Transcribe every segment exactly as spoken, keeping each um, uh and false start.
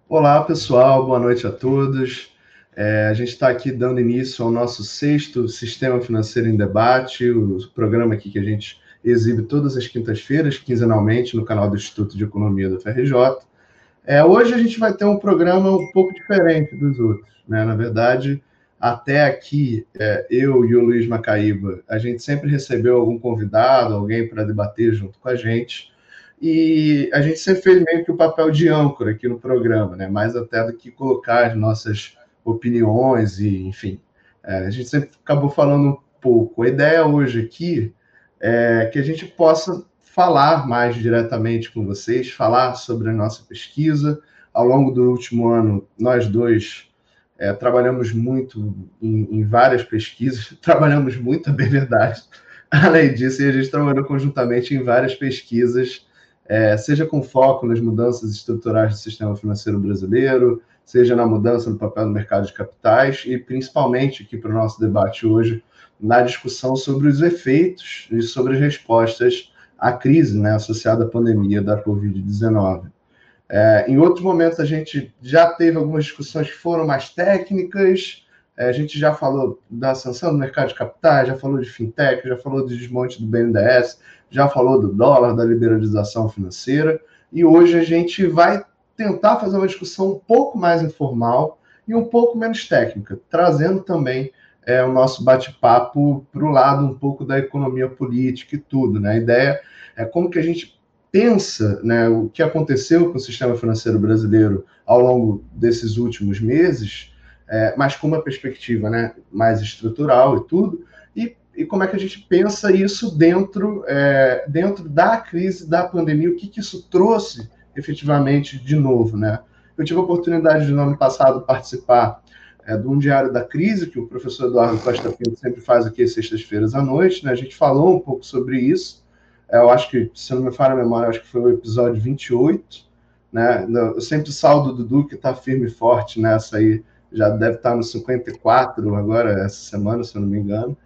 Olá, pessoal, boa noite a todos. É, a gente está aqui dando início ao nosso sexto Sistema Financeiro em Debate, o programa aqui que a gente exibe todas as quintas-feiras, quinzenalmente, no canal do Instituto de Economia da F R J. É, hoje a gente vai ter um programa um pouco diferente dos outros, né? Na verdade, até aqui, é, eu e o Luiz Macaíba, a gente sempre recebeu algum convidado, alguém para debater junto com a gente, e a gente sempre fez meio que o papel de âncora aqui no programa, né? Mais até do que colocar as nossas opiniões e, enfim, é, a gente sempre acabou falando um pouco. A ideia hoje aqui é que a gente possa falar mais diretamente com vocês, falar sobre a nossa pesquisa. Ao longo do último ano, nós dois é, trabalhamos muito em, em várias pesquisas, trabalhamos muito, é bem verdade. Além disso, a gente trabalhou conjuntamente em várias pesquisas, é, seja com foco nas mudanças estruturais do sistema financeiro brasileiro, seja na mudança no papel do mercado de capitais e, principalmente, aqui para o nosso debate hoje, na discussão sobre os efeitos e sobre as respostas à crise, né, associada à pandemia da covid dezenove. É, em outros momentos, a gente já teve algumas discussões que foram mais técnicas, é, a gente já falou da sanção do mercado de capitais, já falou de fintech, já falou do desmonte do B N D E S, já falou do dólar, da liberalização financeira, e hoje a gente vai tentar fazer uma discussão um pouco mais informal e um pouco menos técnica, trazendo também é, o nosso bate-papo para o lado um pouco da economia política e tudo, né? A ideia é como que a gente pensa, né, o que aconteceu com o sistema financeiro brasileiro ao longo desses últimos meses, é, mas com uma perspectiva, né, mais estrutural e tudo, e, e como é que a gente pensa isso dentro, é, dentro da crise da pandemia, o que, que isso trouxe efetivamente de novo, né? Eu tive a oportunidade de, no ano passado, participar é, de um diário da crise, que o professor Eduardo Costa Pinto sempre faz aqui às sextas-feiras à noite, né? A gente falou um pouco sobre isso. Eu acho que, se não me falha a memória, acho que foi o episódio vinte e oito, né? Eu sempre saldo o Dudu, que está firme e forte nessa aí, já deve estar no cinquenta e quatro agora, essa semana, se eu não me engano.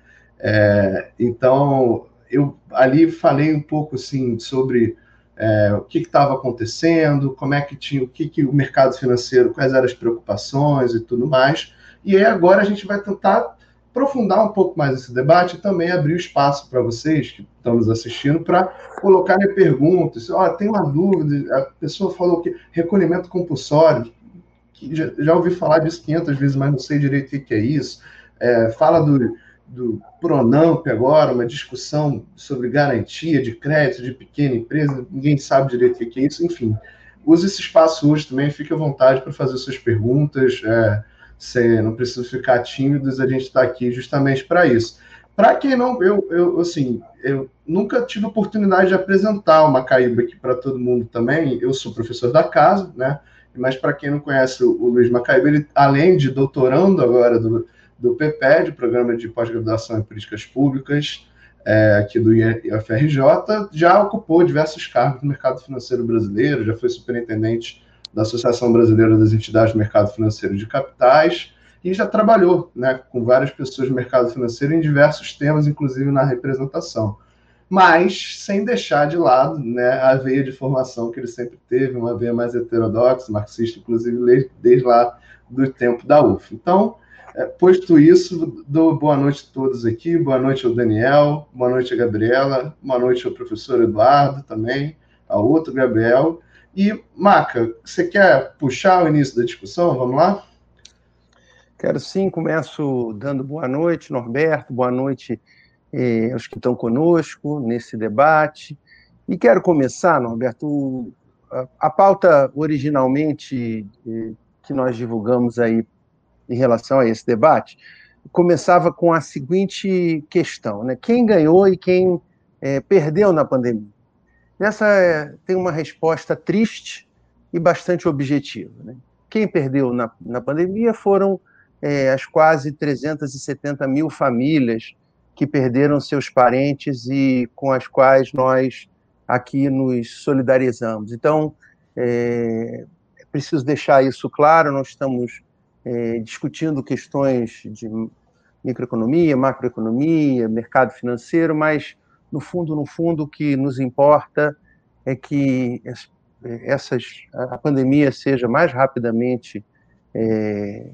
É, então, eu ali falei um pouco assim sobre é, o que estava acontecendo, como é que tinha, o que, que o mercado financeiro, quais eram as preocupações e tudo mais. E aí agora a gente vai tentar aprofundar um pouco mais esse debate e também abrir o espaço para vocês que estão nos assistindo para colocarem perguntas. Oh, tem uma dúvida, a pessoa falou que recolhimento compulsório, que já, já ouvi falar disso quinhentas vezes, mas não sei direito o que é isso. É, fala do, do Pronamp agora, uma discussão sobre garantia de crédito de pequena empresa, ninguém sabe direito o que é isso, enfim. Use esse espaço hoje também, fique à vontade para fazer suas perguntas, é, você não precisa ficar tímidos, a gente está aqui justamente para isso. Para quem não, eu, eu, assim, eu nunca tive oportunidade de apresentar o Macaíba aqui para todo mundo também, eu sou professor da casa, né? Mas para quem não conhece o, o Luiz Macaíba, ele, além de doutorando agora do, do P P E D, Programa de Pós-Graduação em Políticas Públicas, é, aqui do I F R J, já ocupou diversos cargos no mercado financeiro brasileiro, já foi superintendente da Associação Brasileira das Entidades do Mercado Financeiro de Capitais, e já trabalhou, né, com várias pessoas do mercado financeiro em diversos temas, inclusive na representação. Mas sem deixar de lado, né, a veia de formação que ele sempre teve, uma veia mais heterodoxa, marxista, inclusive desde lá do tempo da U F. Então, é, posto isso, dou boa noite a todos aqui, boa noite ao Daniel, boa noite a Gabriela, boa noite ao professor Eduardo também, ao outro Gabriel. E, Maca, você quer puxar o início da discussão? Vamos lá? Quero sim, começo dando boa noite, Norberto, boa noite eh, aos que estão conosco nesse debate. E quero começar, Norberto, a, a pauta originalmente eh, que nós divulgamos aí em relação a esse debate, começava com a seguinte questão, né? Quem ganhou e quem eh, perdeu na pandemia? Essa é, tem uma resposta triste e bastante objetiva, né? Quem perdeu na, na pandemia foram é, as quase trezentas e setenta mil famílias que perderam seus parentes e com as quais nós aqui nos solidarizamos. Então, é, é preciso deixar isso claro, nós estamos é, discutindo questões de microeconomia, macroeconomia, mercado financeiro, mas, no fundo, no fundo, o que nos importa é que essas, a pandemia seja mais rapidamente é,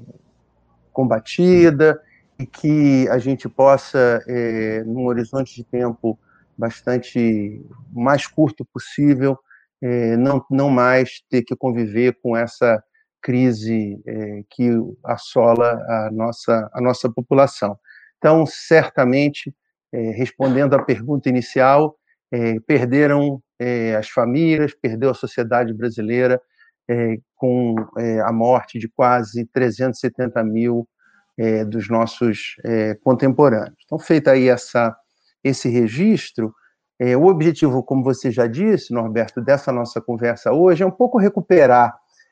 combatida e que a gente possa, é, num horizonte de tempo bastante mais curto possível, é, não, não mais ter que conviver com essa crise é, que assola a nossa, a nossa população. Então, certamente, é, respondendo à pergunta inicial, é, perderam é, as famílias, perdeu a sociedade brasileira é, com é, a morte de quase trezentos e setenta mil é, dos nossos é, contemporâneos. Então, feita aí essa, esse registro, é, o objetivo, como você já disse, Norberto, dessa nossa conversa hoje é um pouco recuperar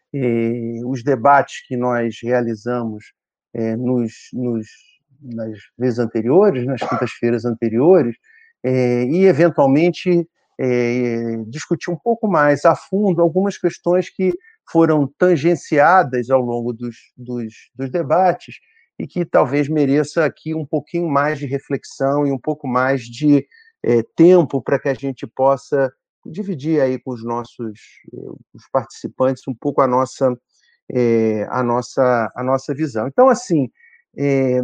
é, os debates que nós realizamos é, nos, nos, nas vezes anteriores, nas quintas-feiras anteriores, é, e, eventualmente, é, discutir um pouco mais a fundo algumas questões que foram tangenciadas ao longo dos, dos, dos debates e que talvez mereça aqui um pouquinho mais de reflexão e um pouco mais de é, tempo para que a gente possa dividir aí com os nossos os participantes um pouco a nossa, é, a nossa, a nossa visão. Então, assim, é,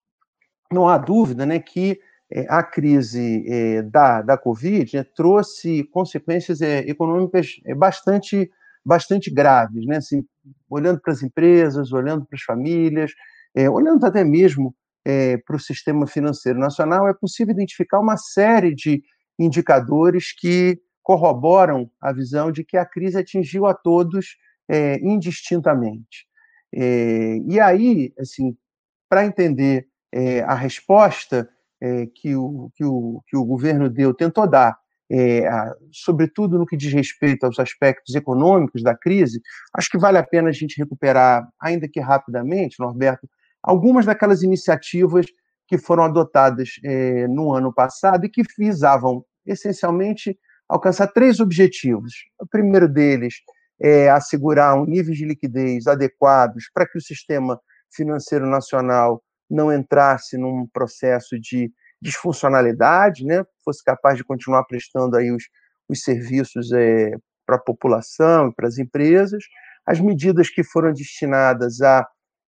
não há dúvida, né, que a crise é, da, da Covid, né, trouxe consequências é, econômicas bastante, bastante graves, né, assim, olhando para as empresas, olhando para as famílias, é, olhando até mesmo é, para o sistema financeiro nacional, é possível identificar uma série de indicadores que corroboram a visão de que a crise atingiu a todos é, indistintamente. É, e aí, assim, para entender é, a resposta é, que, o, que, o, que o governo deu, tentou dar, é, a, sobretudo no que diz respeito aos aspectos econômicos da crise, acho que vale a pena a gente recuperar, ainda que rapidamente, Norberto, algumas daquelas iniciativas que foram adotadas é, no ano passado e que visavam, essencialmente, alcançar três objetivos. O primeiro deles é assegurar um nível de liquidez adequados para que o sistema financeiro nacional não entrasse num processo de disfuncionalidade, né, fosse capaz de continuar prestando aí os, os serviços é, para a população e para as empresas. As medidas que foram destinadas a,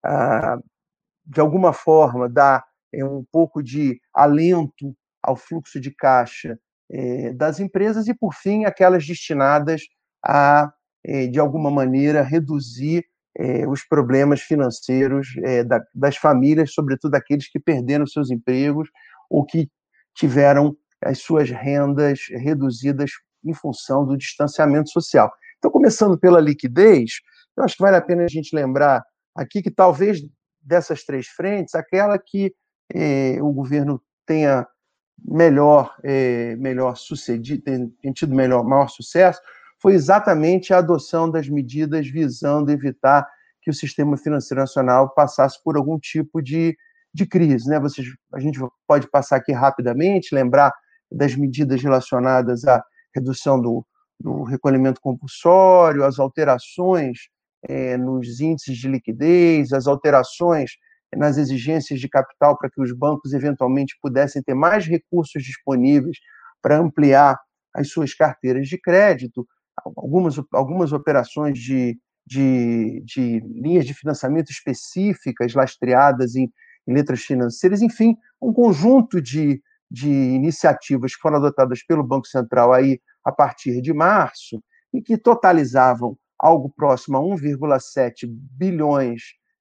a de alguma forma, dar é, um pouco de alento ao fluxo de caixa é, das empresas e, por fim, aquelas destinadas a, é, de alguma maneira, reduzir é, os problemas financeiros é, da, das famílias, sobretudo aqueles que perderam seus empregos ou que tiveram as suas rendas reduzidas em função do distanciamento social. Então, começando pela liquidez, eu acho que vale a pena a gente lembrar aqui que talvez dessas três frentes, aquela que eh, o governo tenha melhor, eh, melhor sucedido, tem, tem tido melhor, maior sucesso, foi exatamente a adoção das medidas visando evitar que o sistema financeiro nacional passasse por algum tipo de, de crise, né? Vocês, a gente pode passar aqui rapidamente, lembrar das medidas relacionadas à redução do, do recolhimento compulsório, as alterações é, nos índices de liquidez, as alterações nas exigências de capital para que os bancos eventualmente pudessem ter mais recursos disponíveis para ampliar as suas carteiras de crédito, algumas, algumas operações de, de, de linhas de financiamento específicas lastreadas em, em letras financeiras, enfim, um conjunto de, de iniciativas que foram adotadas pelo Banco Central aí a partir de março e que totalizavam algo próximo a um vírgula sete bilhões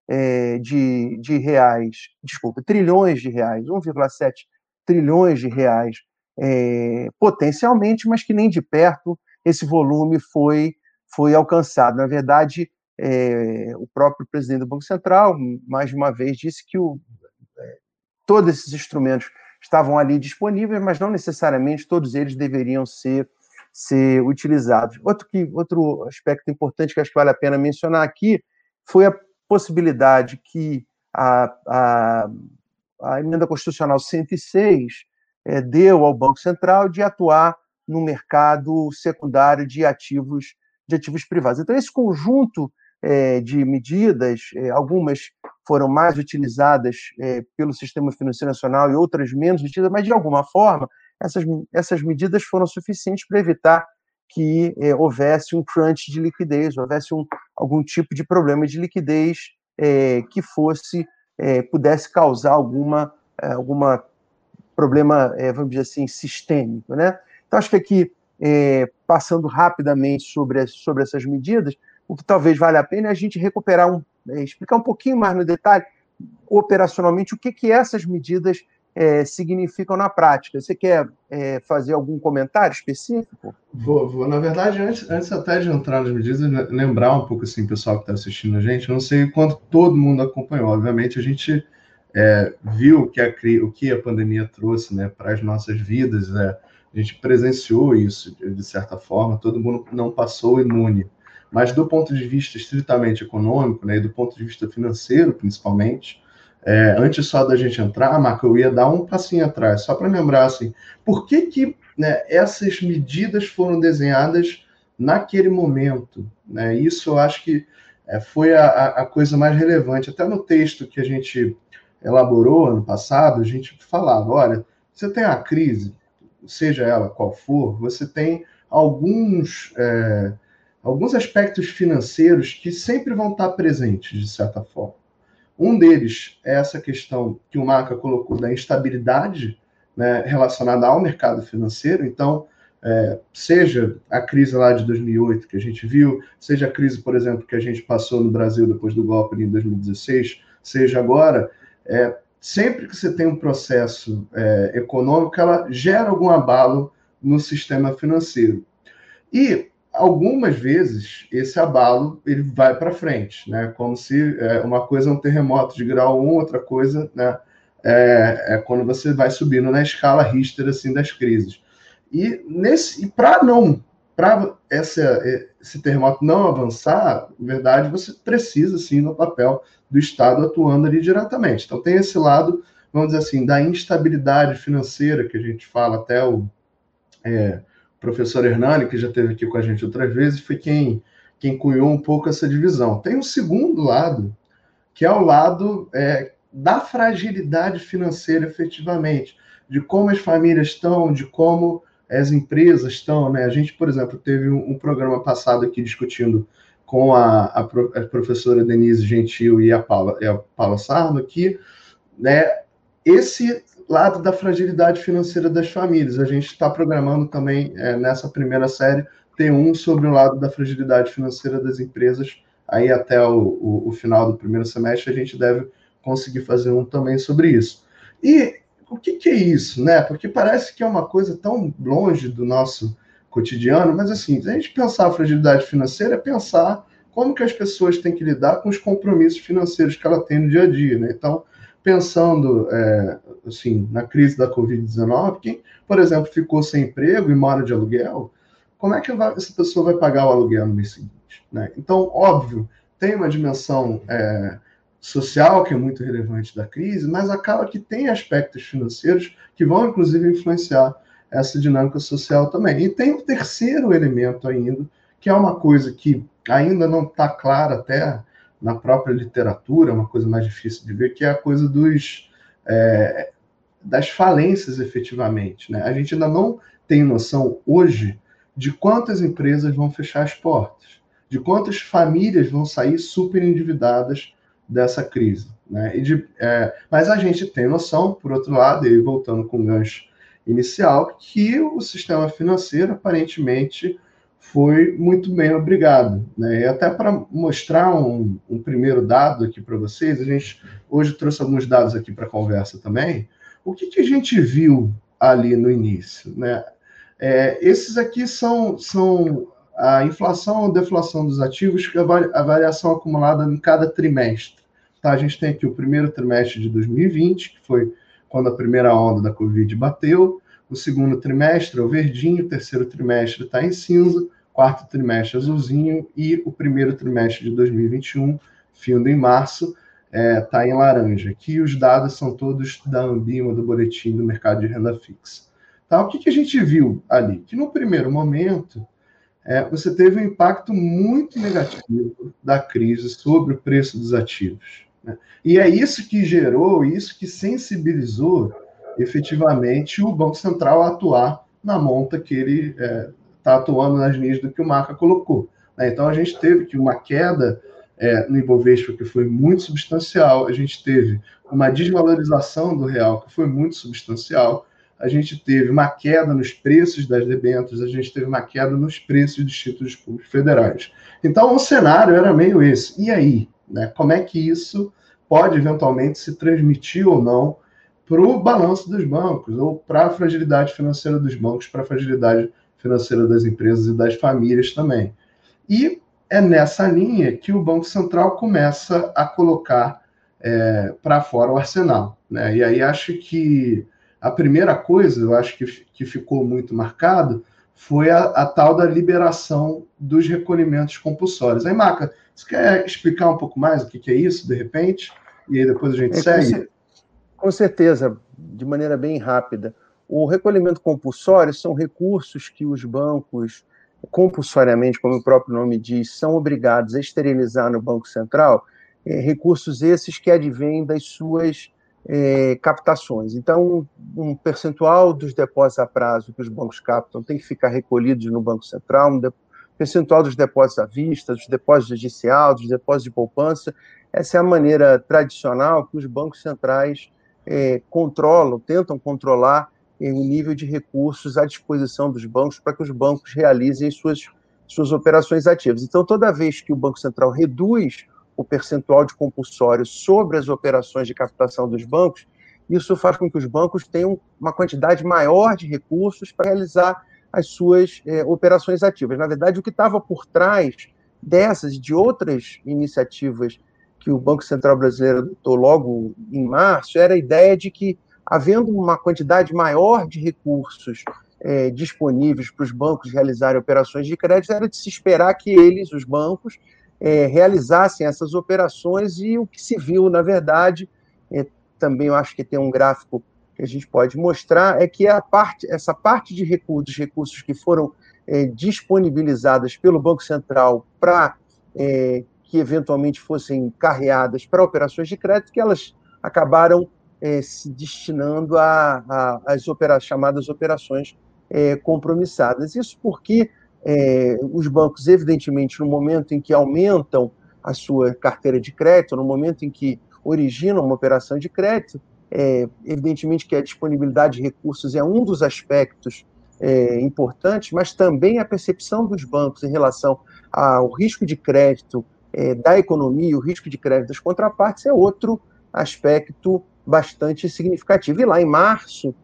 é, de, de reais, desculpa, trilhões de reais, um vírgula sete trilhões de reais é, potencialmente, mas que nem de perto esse volume foi, foi alcançado. Na verdade, é, o próprio presidente do Banco Central, mais de uma vez, disse que o, é, todos esses instrumentos estavam ali disponíveis, mas não necessariamente todos eles deveriam ser ser utilizados. Outro, que, outro aspecto importante que acho que vale a pena mencionar aqui foi a possibilidade que a, a, a emenda constitucional cento e seis é, deu ao Banco Central de atuar no mercado secundário de ativos, de ativos privados. Então, esse conjunto é, de medidas, é, algumas foram mais utilizadas é, pelo sistema financeiro nacional e outras menos utilizadas, mas, de alguma forma, Essas, essas medidas foram suficientes para evitar que é, houvesse um crunch de liquidez, houvesse um, algum tipo de problema de liquidez é, que fosse, é, pudesse causar alguma, é, alguma problema, é, vamos dizer assim, sistêmico, né? Então, acho que aqui, é, passando rapidamente sobre, as, sobre essas medidas, o que talvez valha a pena é a gente recuperar, um, é, explicar um pouquinho mais no detalhe, operacionalmente, o que, que essas medidas é, significam na prática. Você quer é, fazer algum comentário específico? Vou, vou. Na verdade, antes, antes até de entrar nas medidas, lembrar um pouco, assim, o pessoal que está assistindo a gente, eu não sei quanto todo mundo acompanhou. Obviamente, a gente é, viu o que, a, o que a pandemia trouxe, né, para as nossas vidas, né? A gente presenciou isso, de certa forma, todo mundo não passou imune. Mas do ponto de vista estritamente econômico, né, e do ponto de vista financeiro, principalmente, é, antes só da gente entrar, Marco, eu ia dar um passinho atrás, só para lembrar, assim, por que que, né, essas medidas foram desenhadas naquele momento, né? Isso eu acho que é, foi a, a coisa mais relevante. Até no texto que a gente elaborou ano passado, a gente falava, olha, você tem a crise, seja ela qual for, você tem alguns, é, alguns aspectos financeiros que sempre vão estar presentes, de certa forma. Um deles é essa questão que o Maca colocou da instabilidade, né, relacionada ao mercado financeiro. Então, é, seja a crise lá de dois mil e oito que a gente viu, seja a crise, por exemplo, que a gente passou no Brasil depois do golpe em dois mil e dezesseis, seja agora, é, sempre que você tem um processo é, econômico, ela gera algum abalo no sistema financeiro. E algumas vezes esse abalo ele vai para frente, né? Como se é, uma coisa é um terremoto de grau um, outra coisa, né, é, é quando você vai subindo na escala Richter assim das crises. E nesse e para não para esse terremoto não avançar, na verdade, você precisa sim no papel do Estado atuando ali diretamente. Então tem esse lado, vamos dizer assim, da instabilidade financeira que a gente fala até o é, professor Hernani, que já esteve aqui com a gente outras vezes, foi quem, quem cunhou um pouco essa divisão. Tem um segundo lado, que é o lado é, da fragilidade financeira, efetivamente, de como as famílias estão, de como as empresas estão, né? A gente, por exemplo, teve um, um programa passado aqui discutindo com a, a, a professora Denise Gentil e a Paula, e a Paula Sarno, que, né, esse lado da fragilidade financeira das famílias. A gente está programando também, é, nessa primeira série, ter um sobre o lado da fragilidade financeira das empresas. Aí até o, o, o final do primeiro semestre a gente deve conseguir fazer um também sobre isso. E o que, que é isso, né? Porque parece que é uma coisa tão longe do nosso cotidiano, mas assim, se a gente pensar a fragilidade financeira, é pensar como que as pessoas têm que lidar com os compromissos financeiros que ela tem no dia a dia, né? Então, pensando é, assim, na crise da covid dezenove, quem, por exemplo, ficou sem emprego e mora de aluguel, como é que vai, essa pessoa vai pagar o aluguel no mês seguinte, né? Então, óbvio, tem uma dimensão é, social que é muito relevante da crise, mas acaba que tem aspectos financeiros que vão, inclusive, influenciar essa dinâmica social também. E tem um terceiro elemento ainda, que é uma coisa que ainda não está clara até na própria literatura, uma coisa mais difícil de ver, que é a coisa dos, é, das falências, efetivamente, né? A gente ainda não tem noção, hoje, de quantas empresas vão fechar as portas, de quantas famílias vão sair super endividadas dessa crise, né? E de, é, mas a gente tem noção, por outro lado, e voltando com o gancho inicial, que o sistema financeiro, aparentemente, foi muito bem obrigado, né? E até para mostrar um, um primeiro dado aqui para vocês, a gente hoje trouxe alguns dados aqui para a conversa também. O que, que a gente viu ali no início, né? É, esses aqui são, são a inflação ou deflação dos ativos, a variação acumulada em cada trimestre. Tá? A gente tem aqui o primeiro trimestre de dois mil e vinte, que foi quando a primeira onda da Covid bateu, o segundo trimestre é o verdinho, o terceiro trimestre está em cinza, quarto trimestre azulzinho e o primeiro trimestre de dois mil e vinte e um, findo em março, está é, em laranja. Aqui os dados são todos da Ambima, do Boletim do Mercado de Renda Fixa. Tá? O que, que a gente viu ali? Que no primeiro momento, é, você teve um impacto muito negativo da crise sobre o preço dos ativos, né? E é isso que gerou, isso que sensibilizou efetivamente o Banco Central a atuar na monta que ele tá atuando nas linhas do que o Maca colocou. Né? Então, a gente teve que uma queda é, no Ibovespa que foi muito substancial, a gente teve uma desvalorização do real que foi muito substancial, a gente teve uma queda nos preços das debêntures, a gente teve uma queda nos preços dos títulos públicos federais. Então, o cenário era meio esse. E aí? Né? Como é que isso pode, eventualmente, se transmitir ou não para o balanço dos bancos, ou para a fragilidade financeira dos bancos, para a fragilidade financeira das empresas e das famílias também. E é nessa linha que o Banco Central começa a colocar é, para fora o arsenal. Né? E aí acho que a primeira coisa, eu acho que, que ficou muito marcado, foi a, a tal da liberação dos recolhimentos compulsórios. Aí, Maca, você quer explicar um pouco mais o que, que é isso, de repente? E aí depois a gente é, segue? Com certeza, de maneira bem rápida. O recolhimento compulsório são recursos que os bancos, compulsoriamente, como o próprio nome diz, são obrigados a esterilizar no Banco Central, é, recursos esses que advêm das suas é, captações. Então, um percentual dos depósitos a prazo que os bancos captam tem que ficar recolhidos no Banco Central, um percentual dos depósitos à vista, dos depósitos judiciais, dos depósitos de poupança. Essa é a maneira tradicional que os bancos centrais é, controlam, tentam controlar é, o nível de recursos à disposição dos bancos para que os bancos realizem suas, suas operações ativas. Então, toda vez que o Banco Central reduz o percentual de compulsório sobre as operações de captação dos bancos, isso faz com que os bancos tenham uma quantidade maior de recursos para realizar as suas é, operações ativas. Na verdade, o que estava por trás dessas e de outras iniciativas que o Banco Central Brasileiro adotou logo em março era a ideia de que, havendo uma quantidade maior de recursos é, disponíveis para os bancos realizarem operações de crédito, era de se esperar que eles, os bancos, é, realizassem essas operações, e o que se viu, na verdade, é, também eu acho que tem um gráfico que a gente pode mostrar, é que a parte, essa parte de recursos, recursos que foram é, disponibilizadas pelo Banco Central para é, que eventualmente fossem carreadas para operações de crédito, que elas acabaram é, se destinando às opera chamadas operações é, compromissadas. Isso porque é, os bancos, evidentemente, no momento em que aumentam a sua carteira de crédito, no momento em que originam uma operação de crédito, é, evidentemente que a disponibilidade de recursos é um dos aspectos é, importantes, mas também a percepção dos bancos em relação ao risco de crédito é, da economia, o risco de crédito das contrapartes é outro aspecto bastante significativo. E lá em março,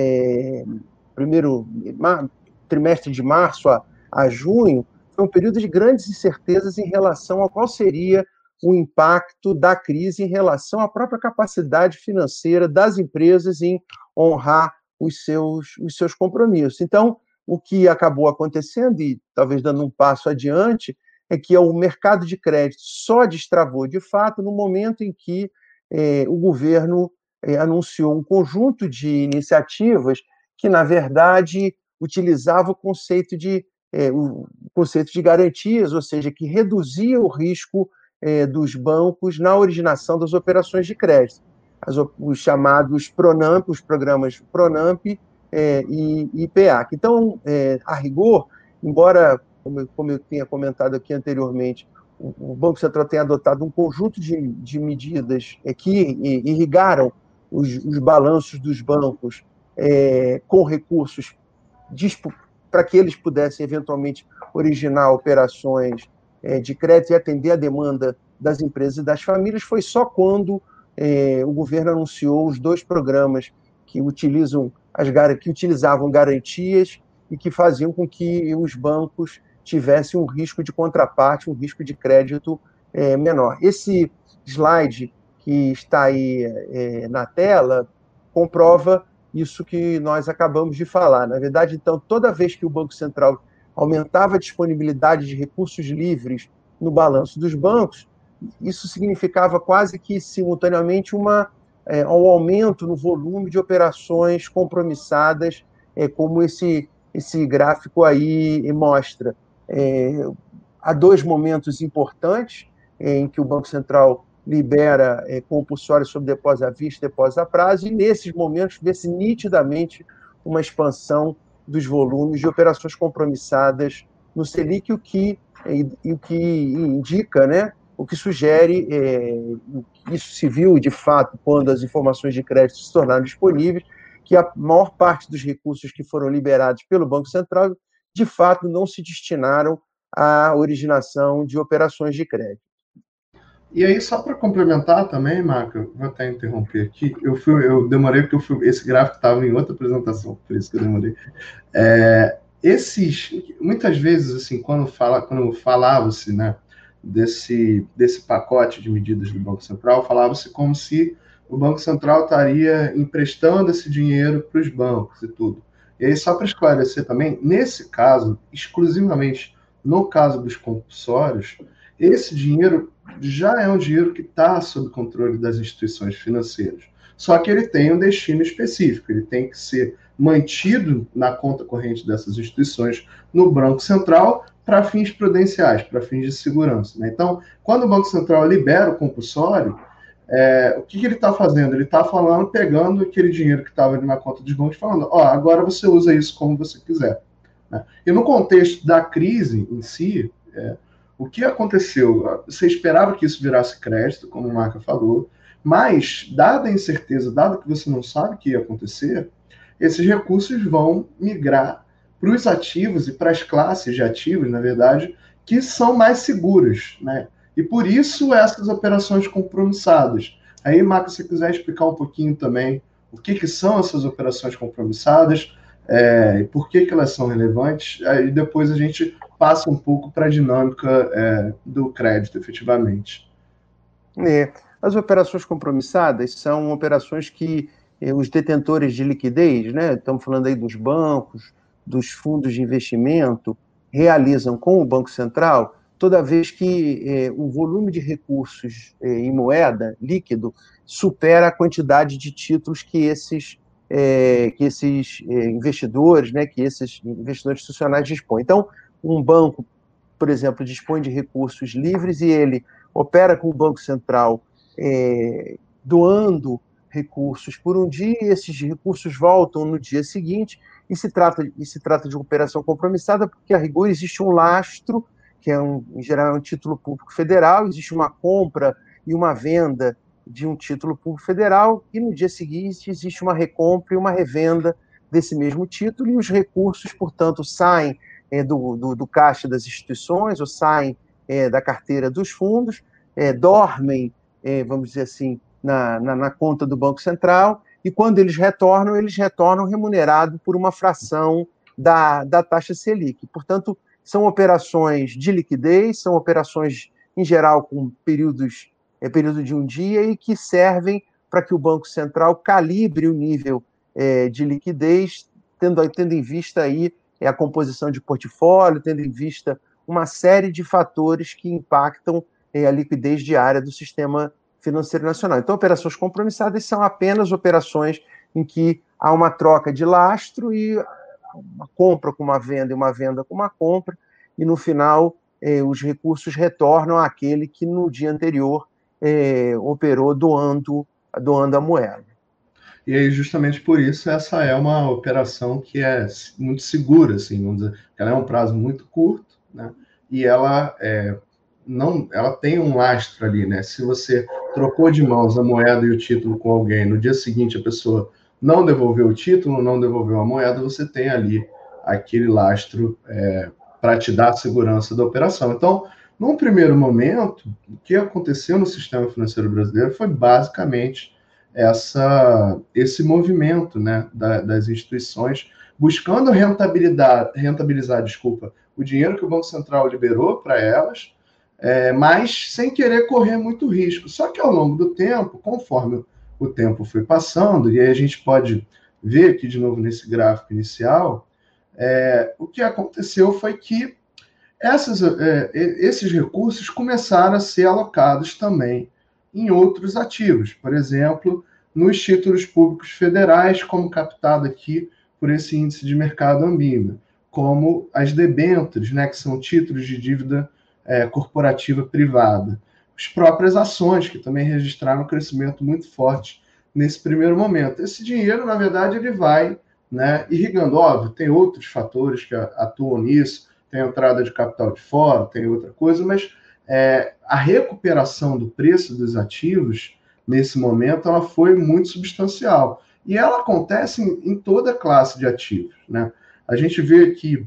é, primeiro trimestre de março a, a junho, foi um período de grandes incertezas em relação a qual seria o impacto da crise em relação à própria capacidade financeira das empresas em honrar os seus, os seus compromissos. Então, o que acabou acontecendo, e talvez dando um passo adiante, é que o mercado de crédito só destravou de fato no momento em que eh, o governo eh, anunciou um conjunto de iniciativas que, na verdade, utilizava o conceito de, eh, o conceito de garantias, ou seja, que reduzia o risco eh, dos bancos na originação das operações de crédito. As, os chamados PRONAMP, os programas PRONAMP eh, e IPEAC. Então, eh, a rigor, embora, como eu, como eu tinha comentado aqui anteriormente, o, o Banco Central tenha adotado um conjunto de, de medidas eh, que irrigaram os, os balanços dos bancos eh, com recursos para que eles pudessem, eventualmente, originar operações eh, de crédito e atender a demanda das empresas e das famílias, foi só quando eh, o governo anunciou os dois programas que, utilizam as, que utilizavam garantias e que faziam com que os bancos tivessem um risco de contraparte, um risco de crédito eh, menor. Esse slide que está aí eh, na tela comprova isso que nós acabamos de falar. Na verdade, então, toda vez que o Banco Central aumentava a disponibilidade de recursos livres no balanço dos bancos, isso significava quase que simultaneamente uma, é, um aumento no volume de operações compromissadas, é, como esse, esse gráfico aí mostra. É, há dois momentos importantes é, em que o Banco Central libera é, compulsório sobre depósito à vista, depósito a prazo, e nesses momentos vê-se nitidamente uma expansão dos volumes de operações compromissadas no Selic, o que, e, o que indica, né, o que sugere, é, isso se viu de fato quando as informações de crédito se tornaram disponíveis, que a maior parte dos recursos que foram liberados pelo Banco Central, de fato, não se destinaram à originação de operações de crédito. E aí, só para complementar também, Marco, vou até interromper aqui, eu, fui, eu demorei porque eu fui, esse gráfico estava em outra apresentação, por isso que eu demorei. É, esses, muitas vezes, assim, quando, fala, quando falava-se, né, desse, desse pacote de medidas do Banco Central, falava-se como se o Banco Central estaria emprestando esse dinheiro para os bancos e tudo. E aí, só para esclarecer também, nesse caso, exclusivamente no caso dos compulsórios, esse dinheiro já é um dinheiro que está sob controle das instituições financeiras. Só que ele tem um destino específico, ele tem que ser mantido na conta corrente dessas instituições no Banco Central para fins prudenciais, para fins de segurança. Né? Então, quando o Banco Central libera o compulsório, é, o que, que ele está fazendo? Ele está falando, pegando aquele dinheiro que estava ali na conta dos bancos, falando, ó, agora você usa isso como você quiser. Né? E no contexto da crise em si, é, o que aconteceu? Você esperava que isso virasse crédito, como o Marca falou, mas, dada a incerteza, dado que você não sabe o que ia acontecer, esses recursos vão migrar para os ativos e para as classes de ativos, na verdade, que são mais seguros, né? E por isso essas operações compromissadas. Aí, Marco, se você quiser explicar um pouquinho também o que, que são essas operações compromissadas, é, e por que, que elas são relevantes, aí depois a gente passa um pouco para a dinâmica é, do crédito, efetivamente. É, as operações compromissadas são operações que eh, os detentores de liquidez, né, estamos falando aí dos bancos, dos fundos de investimento, realizam com o Banco Central toda vez que eh, o volume de recursos eh, em moeda líquido supera a quantidade de títulos que esses, eh, que esses eh, investidores, né, que esses investidores institucionais dispõem. Então, um banco, por exemplo, dispõe de recursos livres e ele opera com o Banco Central é, doando recursos por um dia, e esses recursos voltam no dia seguinte, e se trata, e se trata de uma operação compromissada, porque, a rigor, existe um lastro, que é, um, em geral, é um título público federal, existe uma compra e uma venda de um título público federal, e no dia seguinte existe uma recompra e uma revenda desse mesmo título, e os recursos, portanto, saem é, do, do, do caixa das instituições, ou saem é, da carteira dos fundos, é, dormem, é, vamos dizer assim, na, na, na conta do Banco Central, e quando eles retornam, eles retornam remunerados por uma fração da, da taxa Selic. Portanto, são operações de liquidez, são operações, em geral, com períodos, é, período de um dia, e que servem para que o Banco Central calibre o nível é, de liquidez, tendo, tendo em vista aí é, a composição de portfólio, tendo em vista uma série de fatores que impactam é, a liquidez diária do sistema financeiro nacional. Então, operações compromissadas são apenas operações em que há uma troca de lastro e uma compra com uma venda e uma venda com uma compra, e no final eh, os recursos retornam àquele que no dia anterior eh, operou doando, doando a moeda. E aí, justamente por isso, essa é uma operação que é muito segura, assim, vamos dizer, ela é um prazo muito curto, né? E ela é, não, ela tem um lastro ali, né? Se você trocou de mãos a moeda e o título com alguém, no dia seguinte a pessoa não devolveu o título, não devolveu a moeda, você tem ali aquele lastro é, para te dar a segurança da operação. Então, num primeiro momento, o que aconteceu no sistema financeiro brasileiro foi basicamente essa, esse movimento, né, da, das instituições buscando rentabilidade, rentabilizar, desculpa, o dinheiro que o Banco Central liberou para elas, é, mas sem querer correr muito risco. Só que ao longo do tempo, conforme o tempo foi passando, e aí a gente pode ver aqui de novo nesse gráfico inicial, é, o que aconteceu foi que essas, é, esses recursos começaram a ser alocados também em outros ativos, por exemplo, nos títulos públicos federais, como captado aqui por esse índice de mercado Ambima, como as debêntures, né, que são títulos de dívida é, corporativa privada, as próprias ações, que também registraram um crescimento muito forte nesse primeiro momento. Esse dinheiro, na verdade, ele vai né? Irrigando, óbvio, tem outros fatores que atuam nisso, tem a entrada de capital de fora, tem outra coisa, mas é, a recuperação do preço dos ativos, nesse momento, ela foi muito substancial. E ela acontece em, em toda classe de ativos, né? A gente vê que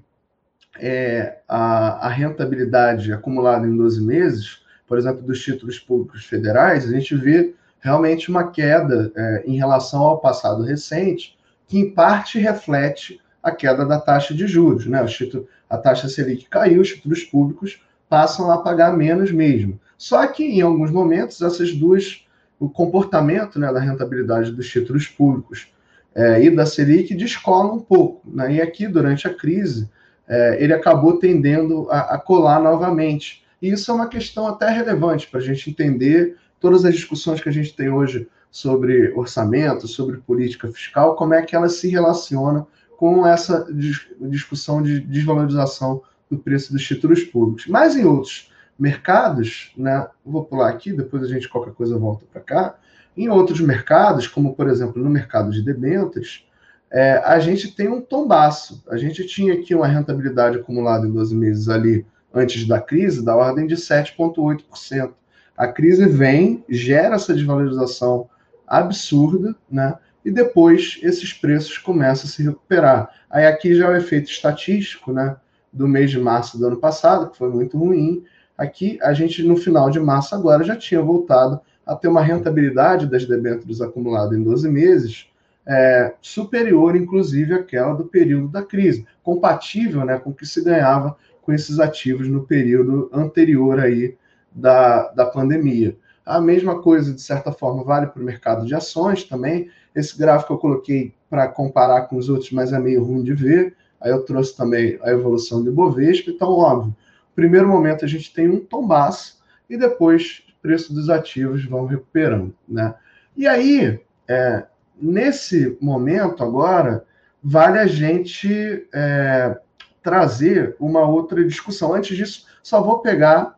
é, a, a rentabilidade acumulada em doze meses, por exemplo, dos títulos públicos federais, a gente vê realmente uma queda é, em relação ao passado recente, que em parte reflete a queda da taxa de juros, né? O título, a taxa Selic caiu, os títulos públicos passam a pagar menos mesmo. Só que, em alguns momentos, essas duas, o comportamento, né, da rentabilidade dos títulos públicos é, e da Selic descola um pouco, né? E aqui, durante a crise, é, ele acabou tendendo a, a colar novamente. E isso é uma questão até relevante para a gente entender todas as discussões que a gente tem hoje sobre orçamento, sobre política fiscal, como é que ela se relaciona com essa dis- discussão de desvalorização do preço dos títulos públicos. Mas em outros mercados, né, vou pular aqui, depois a gente qualquer coisa volta para cá, em outros mercados, como por exemplo no mercado de debêntures, é, a gente tem um tombaço. A gente tinha aqui uma rentabilidade acumulada em doze meses ali, antes da crise, da ordem de sete vírgula oito por cento. A crise vem, gera essa desvalorização absurda, né? E depois esses preços começam a se recuperar. Aí aqui já é o efeito estatístico, né? Do mês de março do ano passado, que foi muito ruim. Aqui a gente, no final de março agora, já tinha voltado a ter uma rentabilidade das debêntures acumulada em doze meses, É, superior, inclusive, àquela do período da crise, compatível, né, com o que se ganhava com esses ativos no período anterior aí da, da pandemia. A mesma coisa, de certa forma, vale para o mercado de ações também. Esse gráfico eu coloquei para comparar com os outros, mas é meio ruim de ver. Aí eu trouxe também a evolução do Ibovespa. Então, óbvio, no primeiro momento a gente tem um tombaço e depois o preço dos ativos vão recuperando, né? E aí, é, nesse momento agora, vale a gente é, trazer uma outra discussão. Antes disso, só vou pegar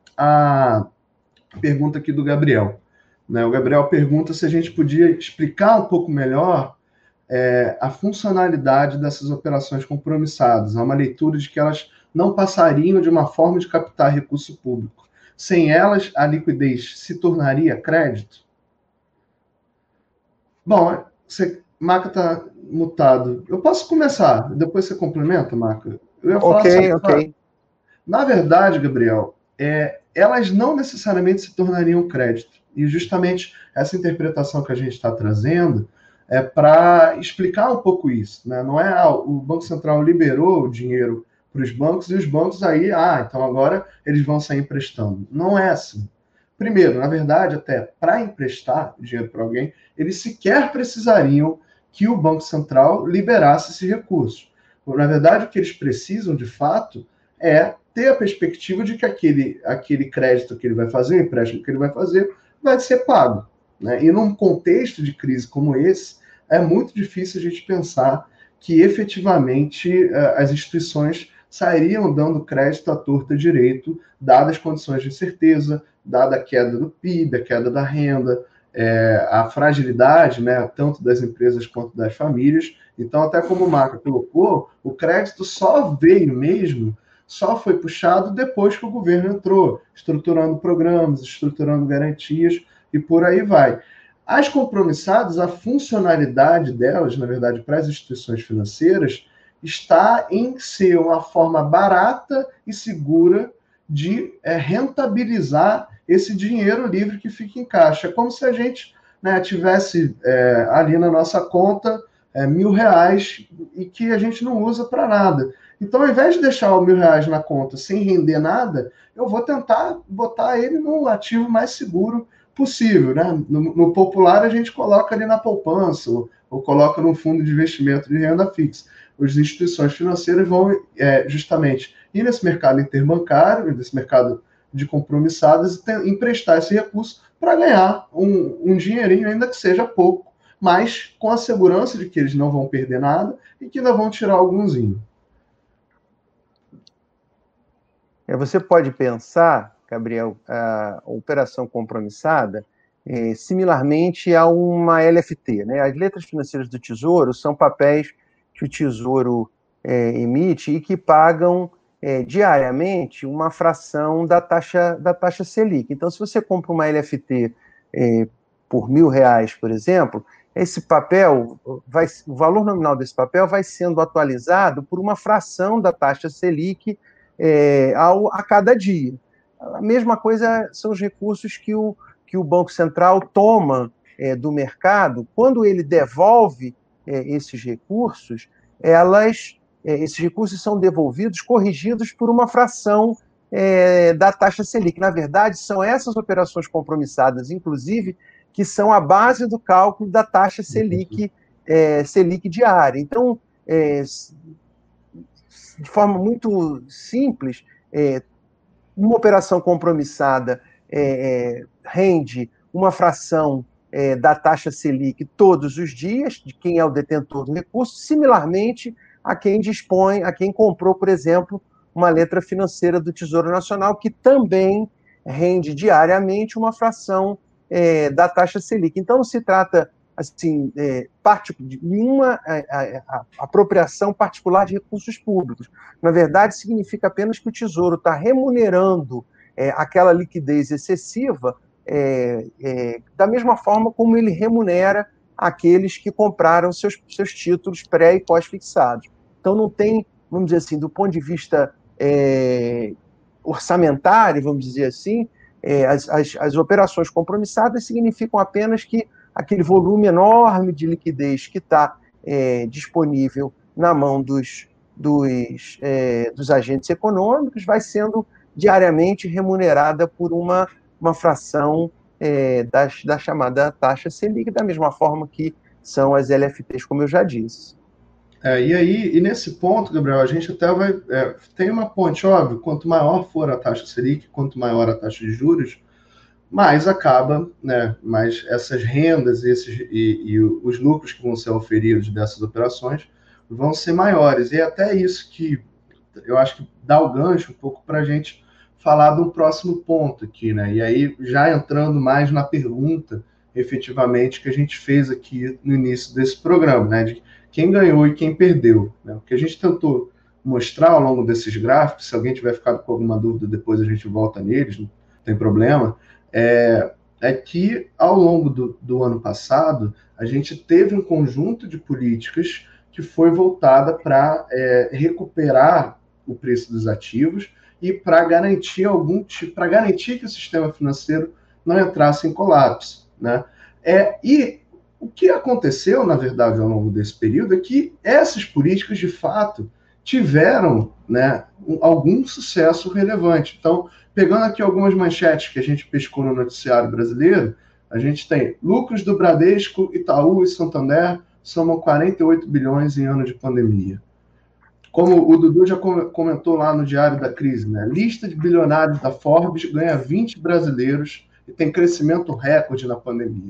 a pergunta aqui do Gabriel. Né? O Gabriel pergunta se a gente podia explicar um pouco melhor é, a funcionalidade dessas operações compromissadas. Há uma leitura de que elas não passariam de uma forma de captar recurso público. Sem elas, a liquidez se tornaria crédito? Bom, você, Maca está mutado. Eu posso começar, depois você complementa, Maca? Eu ia falar Ok, só, ok. na verdade, Gabriel, é, elas não necessariamente se tornariam crédito. E justamente essa interpretação que a gente está trazendo é para explicar um pouco isso. Né? Não é ah, o Banco Central liberou o dinheiro para os bancos e os bancos aí, ah, então agora eles vão sair emprestando. Não é assim. Primeiro, na verdade, até para emprestar dinheiro para alguém, eles sequer precisariam que o Banco Central liberasse esse recurso. Na verdade, o que eles precisam, de fato, é ter a perspectiva de que aquele, aquele crédito que ele vai fazer, o empréstimo que ele vai fazer, vai ser pago. Né? E num contexto de crise como esse, é muito difícil a gente pensar que efetivamente as instituições sairiam dando crédito à torta direito, dadas as condições de incerteza, dada a queda do P I B, a queda da renda, é, a fragilidade, né, tanto das empresas quanto das famílias. Então, até como o Marco colocou, o crédito só veio mesmo, só foi puxado depois que o governo entrou, estruturando programas, estruturando garantias e por aí vai. As compromissadas, a funcionalidade delas, na verdade, para as instituições financeiras, está em ser uma forma barata e segura de é, rentabilizar esse dinheiro livre que fica em caixa. É como se a gente, né, tivesse é, ali na nossa conta é, mil reais e que a gente não usa para nada. Então, ao invés de deixar o mil reais na conta sem render nada, eu vou tentar botar ele no ativo mais seguro possível. Né? No, no popular, a gente coloca ali na poupança ou, ou coloca num fundo de investimento de renda fixa. As instituições financeiras vão é, justamente ir nesse mercado interbancário, nesse mercado de compromissadas, e tem, emprestar esse recurso para ganhar um, um dinheirinho, ainda que seja pouco, mas com a segurança de que eles não vão perder nada e que ainda vão tirar algunzinho. Você pode pensar, Gabriel, a operação compromissada é, similarmente a uma L F T. Né? As letras financeiras do Tesouro são papéis que o Tesouro é, emite e que pagam é, diariamente uma fração da taxa, da taxa Selic. Então, se você compra uma L F T é, por mil reais, por exemplo, esse papel, vai, o valor nominal desse papel vai sendo atualizado por uma fração da taxa Selic é, ao, a cada dia. A mesma coisa são os recursos que o, que o Banco Central toma é, do mercado. Quando ele devolve é, esses recursos, elas, é, esses recursos são devolvidos, corrigidos por uma fração é, da taxa Selic. Na verdade, são essas operações compromissadas, inclusive, que são a base do cálculo da taxa Selic, é, Selic diária. Então, é, de forma muito simples, é, uma operação compromissada é, é, rende uma fração é, da taxa Selic todos os dias, de quem é o detentor do recurso, similarmente a quem dispõe, a quem comprou, por exemplo, uma letra financeira do Tesouro Nacional, que também rende diariamente uma fração é, da taxa Selic. Então, não se trata assim, é, de nenhuma é, é, apropriação particular de recursos públicos. Na verdade, significa apenas que o Tesouro está remunerando é, aquela liquidez excessiva é, é, da mesma forma como ele remunera aqueles que compraram seus, seus títulos pré- e pós-fixados. Então, não tem, vamos dizer assim, do ponto de vista é, orçamentário, vamos dizer assim, é, as, as, as operações compromissadas significam apenas que aquele volume enorme de liquidez que está é, disponível na mão dos, dos, é, dos agentes econômicos vai sendo diariamente remunerada por uma, uma fração é, da, da chamada taxa Selic, da mesma forma que são as L F Ts, como eu já disse. É, e aí, e nesse ponto, Gabriel, a gente até vai... É, tem uma ponte, óbvio, quanto maior for a taxa Selic, quanto maior a taxa de juros, mais acaba, né, mais essas rendas esses, e, e os lucros que vão ser oferidos dessas operações vão ser maiores. E é até isso que eu acho que dá o gancho um pouco para a gente falar do próximo ponto aqui, né? E aí, já entrando mais na pergunta, efetivamente, que a gente fez aqui no início desse programa, né? De quem ganhou e quem perdeu, né? O que a gente tentou mostrar ao longo desses gráficos, se alguém tiver ficado com alguma dúvida, depois a gente volta neles, não tem problema, é, é que ao longo do, do ano passado, a gente teve um conjunto de políticas que foi voltada para é, recuperar o preço dos ativos e para garantir algum para garantir que o sistema financeiro não entrasse em colapso, né? É, e o que aconteceu, na verdade, ao longo desse período é que essas políticas, de fato, tiveram, né, um, algum sucesso relevante. Então, pegando aqui algumas manchetes que a gente pescou no noticiário brasileiro, a gente tem lucros do Bradesco, Itaú e Santander somam quarenta e oito bilhões em ano de pandemia. Como o Dudu já comentou lá no Diário da Crise, né? Lista de bilionários da Forbes ganha vinte brasileiros e tem crescimento recorde na pandemia.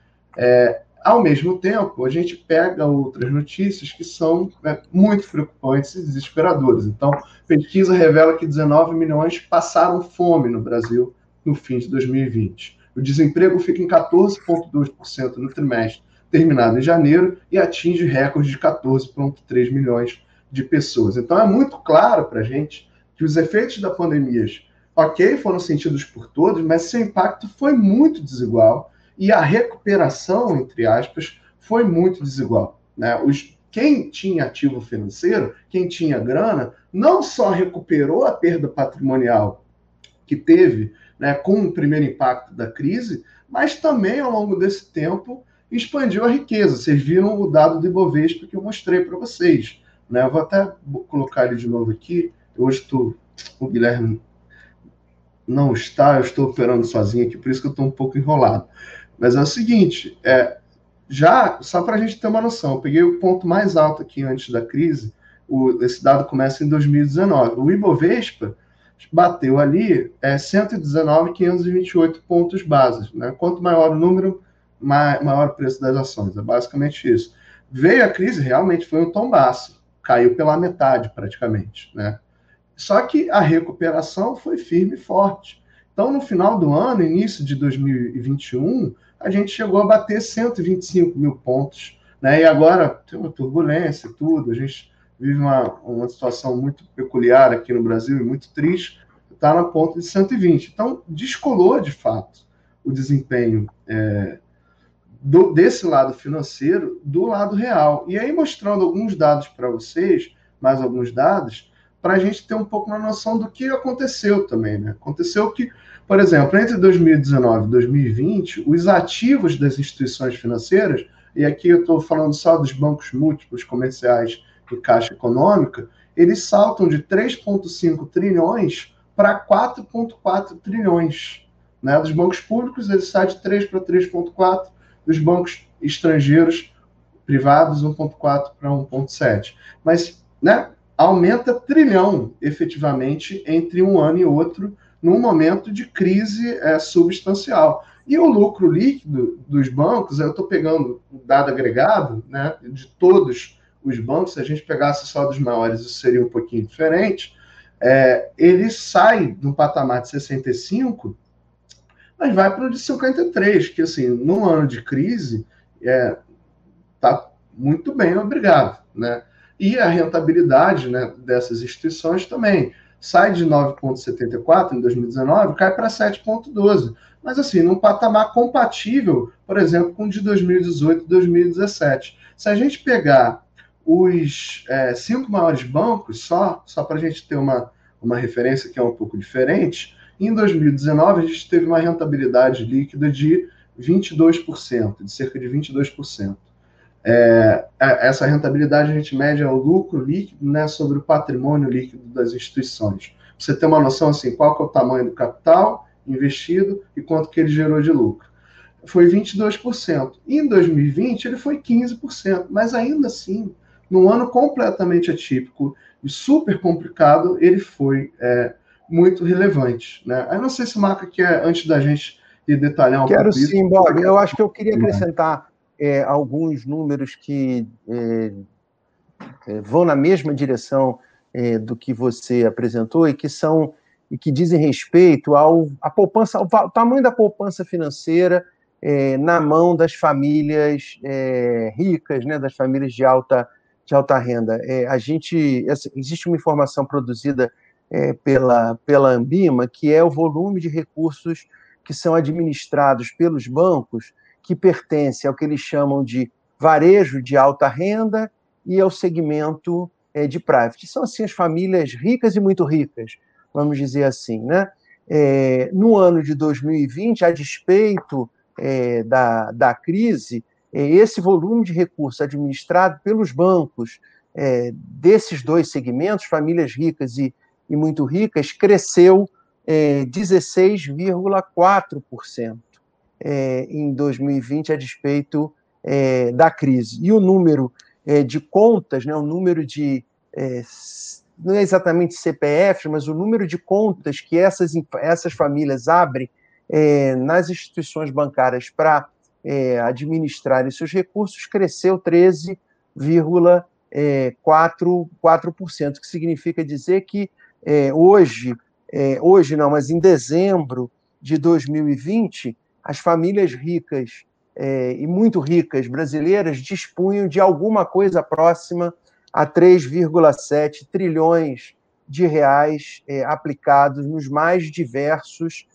É, ao mesmo tempo, a gente pega outras notícias que são, né, muito preocupantes e desesperadoras. Então, pesquisa revela que dezenove milhões passaram fome no Brasil no fim de dois mil e vinte. O desemprego fica em quatorze vírgula dois por cento no trimestre terminado em janeiro e atinge recorde de quatorze vírgula três milhões de pessoas. Então, é muito claro para a gente que os efeitos da pandemia, ok, foram sentidos por todos, mas seu impacto foi muito desigual e a recuperação, entre aspas, foi muito desigual, né? Os, quem tinha ativo financeiro, quem tinha grana, não só recuperou a perda patrimonial que teve, né, com o primeiro impacto da crise, mas também, ao longo desse tempo, expandiu a riqueza. Vocês viram o dado do Ibovespa que eu mostrei para vocês, né? Eu vou até colocar ele de novo aqui. Hoje estou... O Guilherme não está, eu estou operando sozinho aqui, por isso que eu estou um pouco enrolado. Mas é o seguinte, é, já, só para a gente ter uma noção, eu peguei o ponto mais alto aqui antes da crise, o, esse dado começa em dois mil e dezenove. O Ibovespa bateu ali é, cento e dezenove mil quinhentos e vinte e oito pontos bases, né? Quanto maior o número, maior, maior o preço das ações, é basicamente isso. Veio a crise, realmente foi um tombaço, caiu pela metade praticamente, né? Só que a recuperação foi firme e forte. Então, no final do ano, início de dois mil e vinte e um, a gente chegou a bater cento e vinte e cinco mil pontos, né? E agora tem uma turbulência, tudo, a gente vive uma, uma situação muito peculiar aqui no Brasil e muito triste, está na ponta de cento e vinte. Então, descolou, de fato, o desempenho é, do, desse lado financeiro do lado real. E aí, mostrando alguns dados para vocês, mais alguns dados, para a gente ter um pouco uma noção do que aconteceu também, né? Aconteceu que, por exemplo, entre dois mil e dezenove e dois mil e vinte, os ativos das instituições financeiras, e aqui eu estou falando só dos bancos múltiplos comerciais e Caixa Econômica, eles saltam de três vírgula cinco trilhões para quatro vírgula quatro trilhões. Né? Dos bancos públicos, eles saem de três para três vírgula quatro, dos bancos estrangeiros privados, um vírgula quatro para um vírgula sete. Mas, né, aumenta trilhão, efetivamente, entre um ano e outro, num momento de crise é, substancial. E o lucro líquido dos bancos, eu estou pegando o dado agregado, né, de todos os bancos, se a gente pegasse só dos maiores, isso seria um pouquinho diferente, é, ele sai de um patamar de sessenta e cinco, mas vai para o de cinquenta e três, que, assim, num ano de crise, é, tá muito bem, obrigado, né? E a rentabilidade, né, dessas instituições também sai de nove vírgula setenta e quatro em dois mil e dezenove, cai para sete vírgula doze, mas assim, num patamar compatível, por exemplo, com o de dois mil e dezoito e dois mil e dezessete. Se a gente pegar os é, cinco maiores bancos, só, só para a gente ter uma, uma referência que é um pouco diferente, em dois mil e dezenove a gente teve uma rentabilidade líquida de vinte e dois por cento, de cerca de vinte e dois por cento. É, essa rentabilidade a gente mede o lucro líquido, né, sobre o patrimônio líquido das instituições. Pra você ter uma noção assim, qual que é o tamanho do capital investido e quanto que ele gerou de lucro. Foi vinte e dois por cento. E em dois mil e vinte ele foi quinze por cento, mas ainda assim, num ano completamente atípico e super complicado, ele foi é, muito relevante. Né? Eu não sei se o Marco quer, antes da gente ir detalhar um Quero pouco isso. Quero sim, Bob. Eu acho que eu queria acrescentar É, alguns números que é, é, vão na mesma direção é, do que você apresentou e que são e que dizem respeito ao a poupança, ao, ao tamanho da poupança financeira é, na mão das famílias é, ricas, né, das famílias de alta de alta renda. É, a gente essa, existe uma informação produzida é, pela pela Ambima que é o volume de recursos que são administrados pelos bancos que pertence ao que eles chamam de varejo de alta renda e ao segmento é, de private. São, assim, as famílias ricas e muito ricas, vamos dizer assim, né? É, no ano de dois mil e vinte, a despeito é, da, da crise, é, esse volume de recursos administrado pelos bancos é, desses dois segmentos, famílias ricas e, e muito ricas, cresceu é, dezesseis vírgula quatro por cento. É, em dois mil e vinte, a despeito é, da crise. E o número é, de contas, né, o número de, é, não é exatamente C P Fs, mas o número de contas que essas, essas famílias abrem é, nas instituições bancárias para é, administrarem seus recursos cresceu treze vírgula quatro por cento, que significa dizer que é, hoje, é, hoje não, mas em dezembro de dois mil e vinte, as famílias ricas é, e muito ricas brasileiras dispunham de alguma coisa próxima a três vírgula sete trilhões de reais é, aplicados nos mais diversos,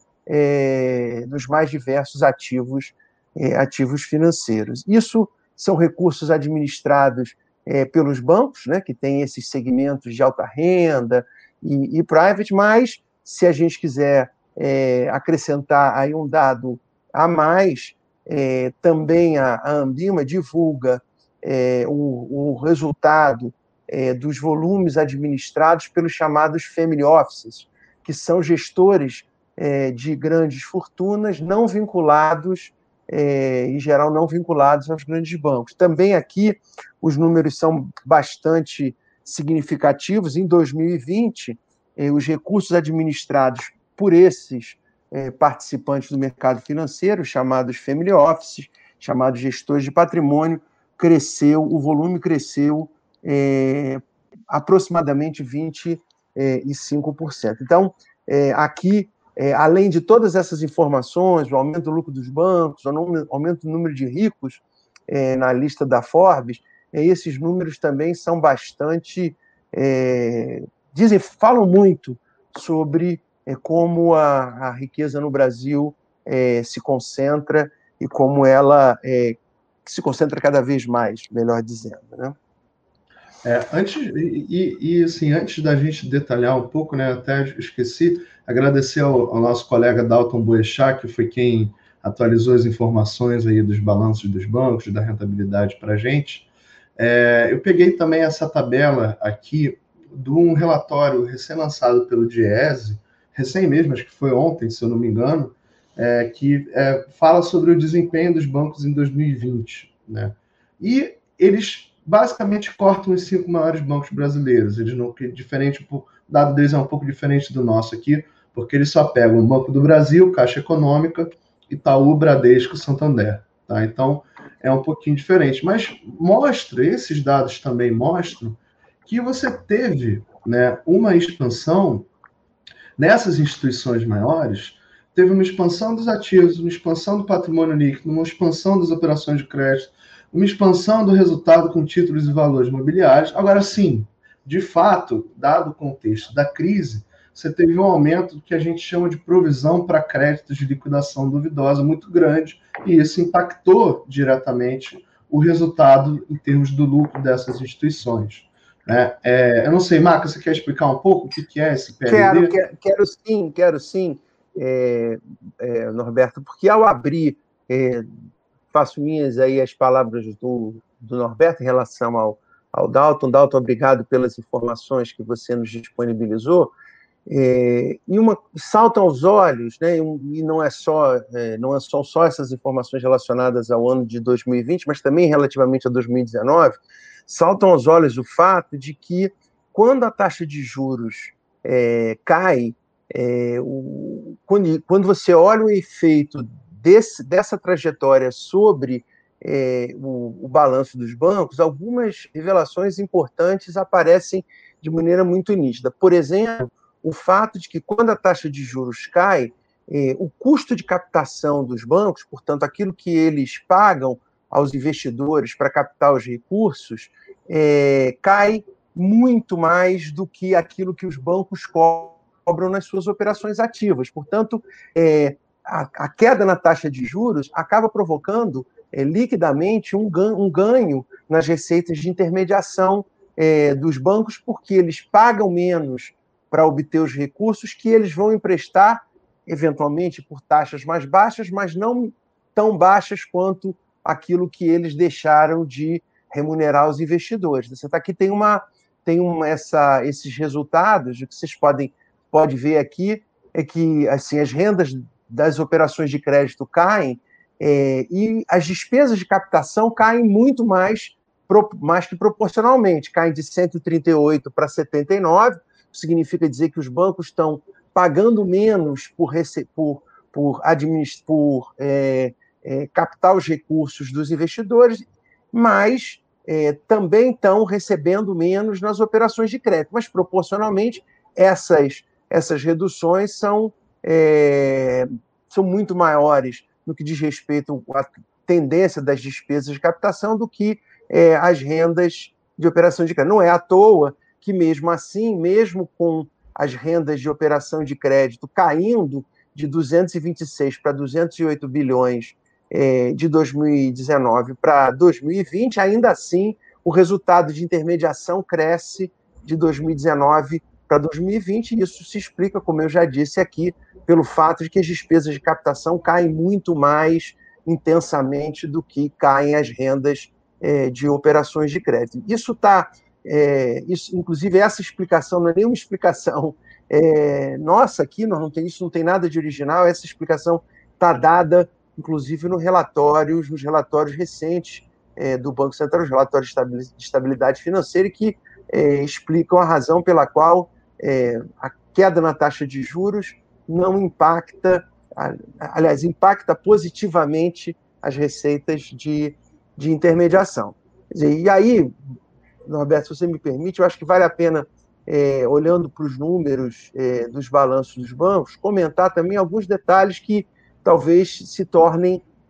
é, nos mais diversos ativos, é, ativos financeiros. Isso são recursos administrados é, pelos bancos, né, que têm esses segmentos de alta renda e, e private, mas se a gente quiser é, acrescentar aí um dado a mais, é, também a, a Ambima divulga é, o, o resultado é, dos volumes administrados pelos chamados family offices, que são gestores é, de grandes fortunas não vinculados, é, em geral não vinculados aos grandes bancos. Também aqui os números são bastante significativos. Em dois mil e vinte, é, os recursos administrados por esses É, participantes do mercado financeiro, chamados family offices, chamados gestores de patrimônio, cresceu, o volume cresceu é, aproximadamente vinte e cinco por cento. Então, é, aqui, é, além de todas essas informações, o aumento do lucro dos bancos, o aumento do número de ricos, é, na lista da Forbes, é, esses números também são bastante... É, dizem, falam muito sobre é, como a, a riqueza no Brasil é, se concentra e como ela é, se concentra cada vez mais, melhor dizendo, né? É, antes, e, e, assim, antes da gente detalhar um pouco, né, até esqueci, agradecer ao, ao nosso colega Dalton Boechat, que foi quem atualizou as informações aí dos balanços dos bancos, da rentabilidade para a gente. É, eu peguei também essa tabela aqui de um relatório recém-lançado pelo Diese, recém mesmo, acho que foi ontem, se eu não me engano, é, que é, fala sobre o desempenho dos bancos em dois mil e vinte, né? E eles basicamente cortam os cinco maiores bancos brasileiros. Eles não, que diferente, o dado deles é um pouco diferente do nosso aqui, porque eles só pegam o Banco do Brasil, Caixa Econômica, Itaú, Bradesco, Santander. Tá? Então, é um pouquinho diferente. Mas mostra, esses dados também mostram que você teve, né, uma expansão nessas instituições maiores, teve uma expansão dos ativos, uma expansão do patrimônio líquido, uma expansão das operações de crédito, uma expansão do resultado com títulos e valores imobiliários. Agora, sim, de fato, dado o contexto da crise, você teve um aumento do que a gente chama de provisão para créditos de liquidação duvidosa muito grande, e isso impactou diretamente o resultado em termos do lucro dessas instituições. Né? É, eu não sei, Marcos, você quer explicar um pouco o que, que é esse P L D? Quero, quero, quero sim, quero sim, é, é, Norberto, porque ao abrir, é, faço minhas aí as palavras do, do Norberto em relação ao, ao Dalton. Dalton, obrigado pelas informações que você nos disponibilizou. É, e uma saltam aos olhos, né, e não é só é, não é só, só essas informações relacionadas ao ano de dois mil e vinte, mas também relativamente a dois mil e dezenove, saltam aos olhos o fato de que quando a taxa de juros é, cai, é, o, quando, quando você olha o efeito desse, dessa trajetória sobre é, o, o balanço dos bancos, algumas revelações importantes aparecem de maneira muito nítida. Por exemplo, o fato de que, quando a taxa de juros cai, eh, o custo de captação dos bancos, portanto, aquilo que eles pagam aos investidores para captar os recursos, eh, cai muito mais do que aquilo que os bancos cobram nas suas operações ativas. Portanto, eh, a, a queda na taxa de juros acaba provocando eh, liquidamente um ganho, um ganho nas receitas de intermediação eh, dos bancos, porque eles pagam menos para obter os recursos que eles vão emprestar, eventualmente, por taxas mais baixas, mas não tão baixas quanto aquilo que eles deixaram de remunerar os investidores. Você está aqui, tem, uma, tem uma, essa, esses resultados, o que vocês podem pode ver aqui é que assim, as rendas das operações de crédito caem é, e as despesas de captação caem muito mais, mais que proporcionalmente, caem de cento e trinta e oito para setenta e nove, significa dizer que os bancos estão pagando menos por, por, por, administ... por é, é, captar os recursos dos investidores, mas é, também estão recebendo menos nas operações de crédito. Mas, proporcionalmente, essas, essas reduções são, é, são muito maiores no que diz respeito à tendência das despesas de captação do que é, as rendas de operação de crédito. Não é à toa que, mesmo assim, mesmo com as rendas de operação de crédito caindo de duzentos e vinte e seis para duzentos e oito bilhões eh, de dois mil e dezenove para dois mil e vinte, ainda assim, o resultado de intermediação cresce de dois mil e dezenove para dois mil e vinte, e isso se explica, como eu já disse aqui, pelo fato de que as despesas de captação caem muito mais intensamente do que caem as rendas eh, de operações de crédito. Isso está... É, isso, inclusive, essa explicação não é nenhuma explicação é, nossa aqui, nós não tem, isso não tem nada de original, essa explicação está dada, inclusive, no relatórios, nos relatórios recentes é, do Banco Central, os relatórios de estabilidade financeira, que é, explicam a razão pela qual é, a queda na taxa de juros não impacta, aliás, impacta positivamente as receitas de, de intermediação. Quer dizer, e aí, Norberto, se você me permite, eu acho que vale a pena, é, olhando para os números é, dos balanços dos bancos, comentar também alguns detalhes que talvez se tornem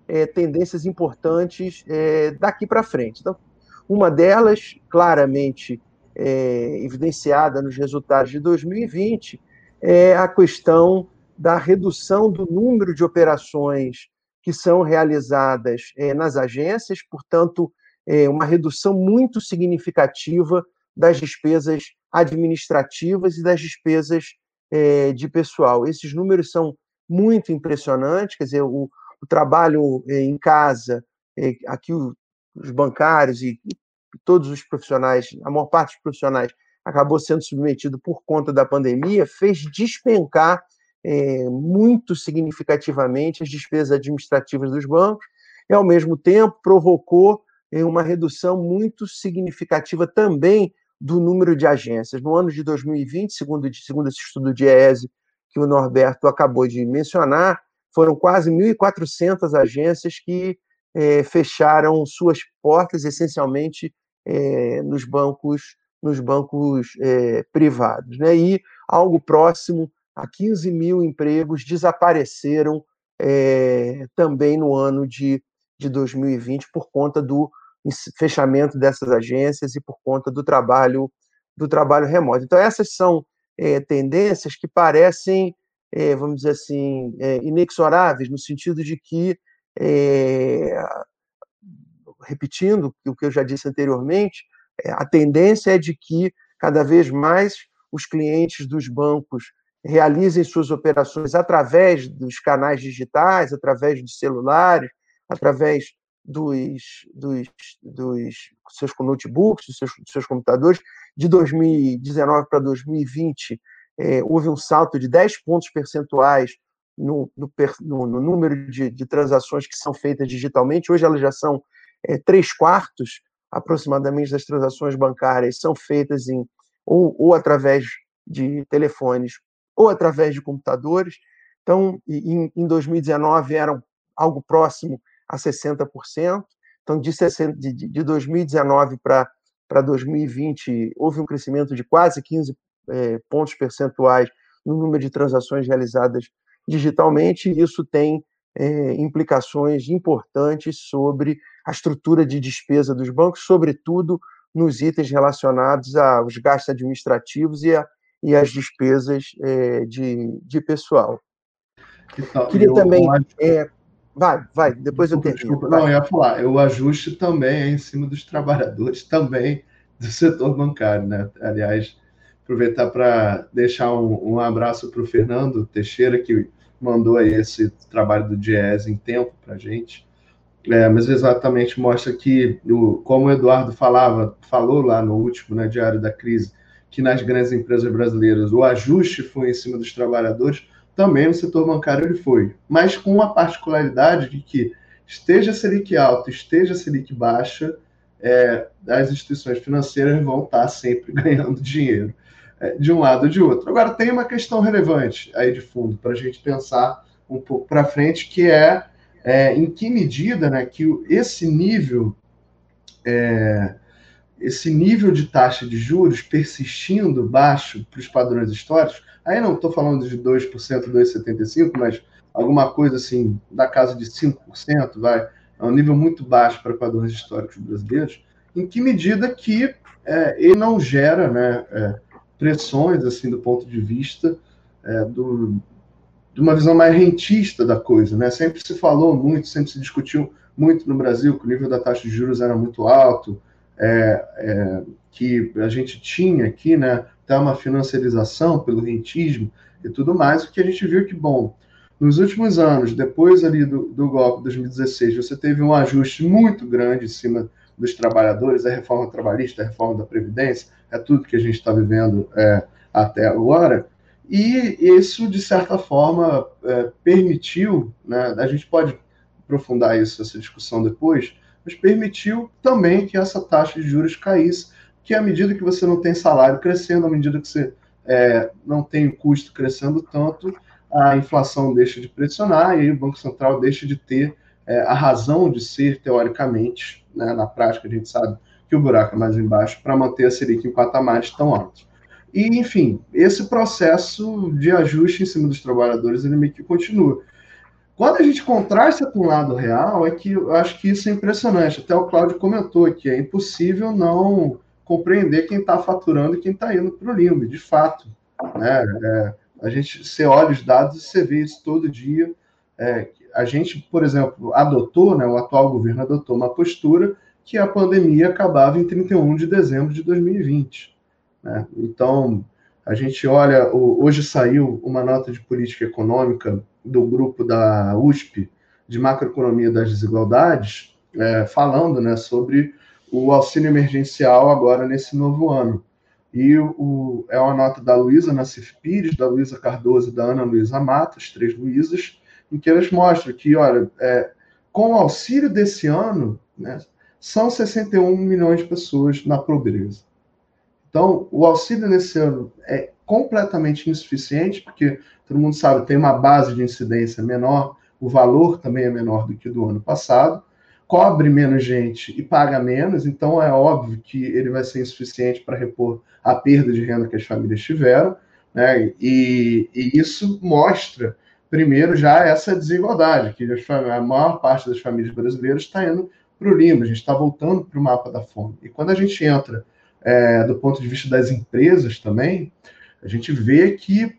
é, tendências importantes é, daqui para frente. Então, uma delas, claramente é, evidenciada nos resultados de dois mil e vinte, é a questão da redução do número de operações que são realizadas é, nas agências, portanto, é, uma redução muito significativa das despesas administrativas e das despesas é, de pessoal. Esses números são muito impressionantes, quer dizer, o, o trabalho é, em casa, é, aqui o, os bancários e, e todos os profissionais, a maior parte dos profissionais acabou sendo submetido por conta da pandemia, fez despencar é, muito significativamente as despesas administrativas dos bancos e, ao mesmo tempo, provocou é, uma redução muito significativa também do número de agências. No ano de dois mil e vinte, segundo, segundo esse estudo de Diese que o Norberto acabou de mencionar, foram quase mil e quatrocentas agências que é, fecharam suas portas, essencialmente é, nos bancos, nos bancos é, privados. Né? E algo próximo a quinze mil empregos desapareceram é, também no ano de, de dois mil e vinte por conta do fechamento dessas agências e por conta do trabalho, do trabalho remoto. Então, essas são é, tendências que parecem, é, vamos dizer assim, é, inexoráveis, no sentido de que, é, repetindo o que eu já disse anteriormente, é, a tendência é de que cada vez mais os clientes dos bancos realizem suas operações através dos canais digitais, através dos celulares, através dos, dos, dos seus notebooks, dos seus, dos seus computadores. De dois mil e dezenove para dois mil e vinte, é, houve um salto de dez pontos percentuais no, no, no, no número de, de transações que são feitas digitalmente. Hoje elas já são é, três quartos, aproximadamente, das transações bancárias são feitas em, ou, ou através de telefones ou através de computadores. Então, em, em dois mil e dezenove, eram algo próximo a sessenta por cento. Então, de, de, de dois mil e dezenove para dois mil e vinte, houve um crescimento de quase quinze é, pontos percentuais no número de transações realizadas digitalmente. Isso tem é, implicações importantes sobre a estrutura de despesa dos bancos, sobretudo nos itens relacionados aos gastos administrativos e, a, e às despesas é, de, de pessoal. Então, Queria eu, também... eu acho... é, vai, vai, depois desculpa, eu termino. Desculpa, vai. não, eu ia falar, o ajuste também é em cima dos trabalhadores, também do setor bancário, né? Aliás, aproveitar para deixar um, um abraço para o Fernando Teixeira, que mandou aí esse trabalho do Diese em tempo para a gente. É, mas exatamente mostra que, o, como o Eduardo falava, falou lá no último, né, Diário da Crise, que nas grandes empresas brasileiras o ajuste foi em cima dos trabalhadores, também no setor bancário ele foi, mas com a particularidade de que esteja a Selic alta, esteja a Selic baixa, é, as instituições financeiras vão estar sempre ganhando dinheiro, é, de um lado ou de outro. Agora, tem uma questão relevante aí de fundo, para a gente pensar um pouco para frente, que é, é em que medida, né, que esse nível... É, esse nível de taxa de juros persistindo baixo para os padrões históricos, aí não estou falando de dois por cento, dois vírgula setenta e cinco por cento, mas alguma coisa assim, da casa de cinco por cento, vai, é um nível muito baixo para padrões históricos brasileiros, em que medida que é, ele não gera, né, é, pressões, assim, do ponto de vista é, do, de uma visão mais rentista da coisa, né? Sempre se falou muito, sempre se discutiu muito no Brasil que o nível da taxa de juros era muito alto, É, é, que a gente tinha aqui, né, até uma financiarização pelo rentismo e tudo mais, o que a gente viu que, bom, nos últimos anos, depois ali do, do golpe de dois mil e dezesseis, você teve um ajuste muito grande em cima dos trabalhadores, a reforma trabalhista, a reforma da Previdência, é tudo que a gente está vivendo é, até agora, e isso, de certa forma, é, permitiu, né, a gente pode aprofundar isso, essa discussão depois, mas permitiu também que essa taxa de juros caísse, que à medida que você não tem salário crescendo, à medida que você é, não tem o custo crescendo tanto, a inflação deixa de pressionar e aí o Banco Central deixa de ter é, a razão de ser, teoricamente, né, na prática a gente sabe que o buraco é mais embaixo, para manter a Selic em patamares tão altos. E, enfim, esse processo de ajuste em cima dos trabalhadores, ele meio que continua. Quando a gente contrasta com o lado real, é que eu acho que isso é impressionante. Até o Cláudio comentou que é impossível não compreender quem está faturando e quem está indo para o limbo, de fato. Né? É, a gente, você olha os dados e você vê isso todo dia. É, a gente, por exemplo, adotou, né, o atual governo adotou uma postura que a pandemia acabava em trinta e um de dezembro de dois mil e vinte. Né? Então, a gente olha, hoje saiu uma nota de política econômica do grupo da U S P, de macroeconomia das desigualdades, é, falando, né, sobre o auxílio emergencial agora nesse novo ano. E o, é uma nota da Luísa Nassif Pires, da Luísa Cardoso e da Ana Luísa Matos, três Luísas, em que elas mostram que, olha, é, com o auxílio desse ano, né, são sessenta e um milhões de pessoas na pobreza. Então, o auxílio nesse ano é completamente insuficiente, porque todo mundo sabe, tem uma base de incidência menor, o valor também é menor do que do ano passado, cobre menos gente e paga menos, então é óbvio que ele vai ser insuficiente para repor a perda de renda que as famílias tiveram, né? E, e isso mostra, primeiro, já essa desigualdade, que a maior parte das famílias brasileiras está indo para o limbo, a gente está voltando para o mapa da fome. E quando a gente entra é, do ponto de vista das empresas também, a gente vê que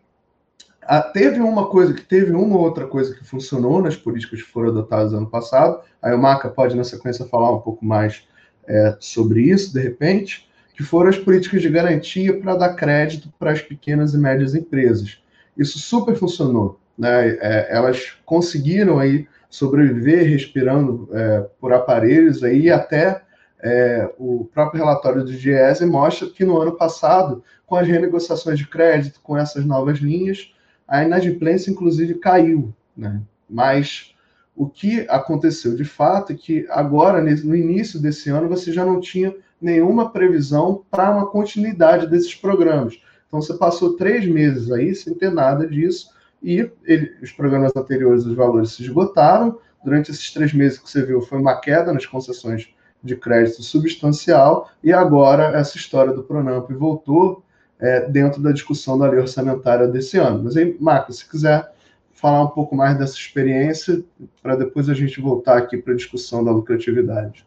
a, teve uma coisa, que teve uma outra coisa que funcionou nas políticas que foram adotadas ano passado. Aí o Maca pode, na sequência, falar um pouco mais é, sobre isso, de repente, que foram as políticas de garantia para dar crédito para as pequenas e médias empresas. Isso super funcionou. Né? É, elas conseguiram aí sobreviver respirando é, por aparelhos aí até É, o próprio relatório do Diese mostra que no ano passado, com as renegociações de crédito, com essas novas linhas, a inadimplência, inclusive, caiu. Né? Mas o que aconteceu de fato é que agora, no início desse ano, você já não tinha nenhuma previsão para uma continuidade desses programas. Então, você passou três meses aí sem ter nada disso, e ele, os programas anteriores, os valores se esgotaram. Durante esses três meses que você viu, foi uma queda nas concessões de crédito substancial, e agora essa história do Pronamp voltou é, dentro da discussão da lei orçamentária desse ano. Mas aí, Marcos, se quiser falar um pouco mais dessa experiência, para depois a gente voltar aqui para a discussão da lucratividade.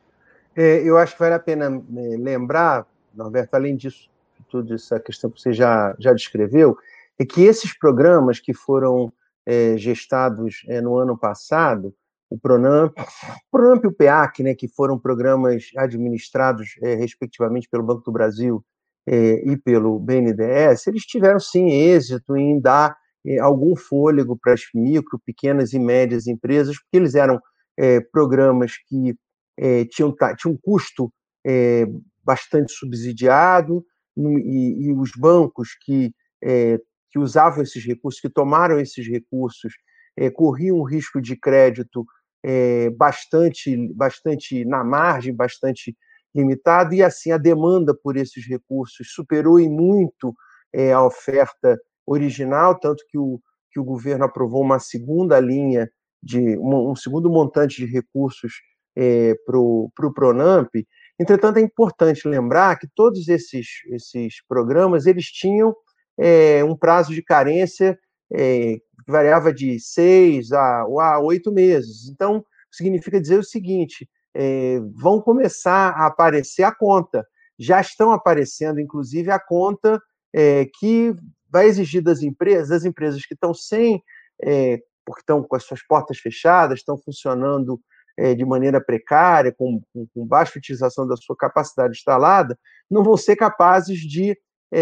É, eu acho que vale a pena lembrar, Norberto, além disso, tudo essa questão que você já, já descreveu, é que esses programas que foram é, gestados é, no ano passado, o Pronamp, o Pronamp e o PEAC, né, que foram programas administrados, é, respectivamente, pelo Banco do Brasil é, e pelo B N D E S, eles tiveram, sim, êxito em dar é, algum fôlego para as micro, pequenas e médias empresas, porque eles eram é, programas que é, tinham, tinham um custo é, bastante subsidiado, e, e os bancos que, é, que usavam esses recursos, que tomaram esses recursos, é, corriam um risco de crédito é, bastante, bastante na margem, bastante limitado, e assim a demanda por esses recursos superou em muito é, a oferta original, tanto que o, que o governo aprovou uma segunda linha, de um, um segundo montante de recursos é, para o Pronamp. Entretanto, é importante lembrar que todos esses, esses programas eles tinham é, um prazo de carência é, que variava de seis a, a oito meses. Então, significa dizer o seguinte, é, vão começar a aparecer a conta. Já estão aparecendo, inclusive, a conta é, que vai exigir das empresas, das empresas que estão sem, é, porque estão com as suas portas fechadas, estão funcionando é, de maneira precária, com, com, com baixa utilização da sua capacidade instalada, não vão ser capazes de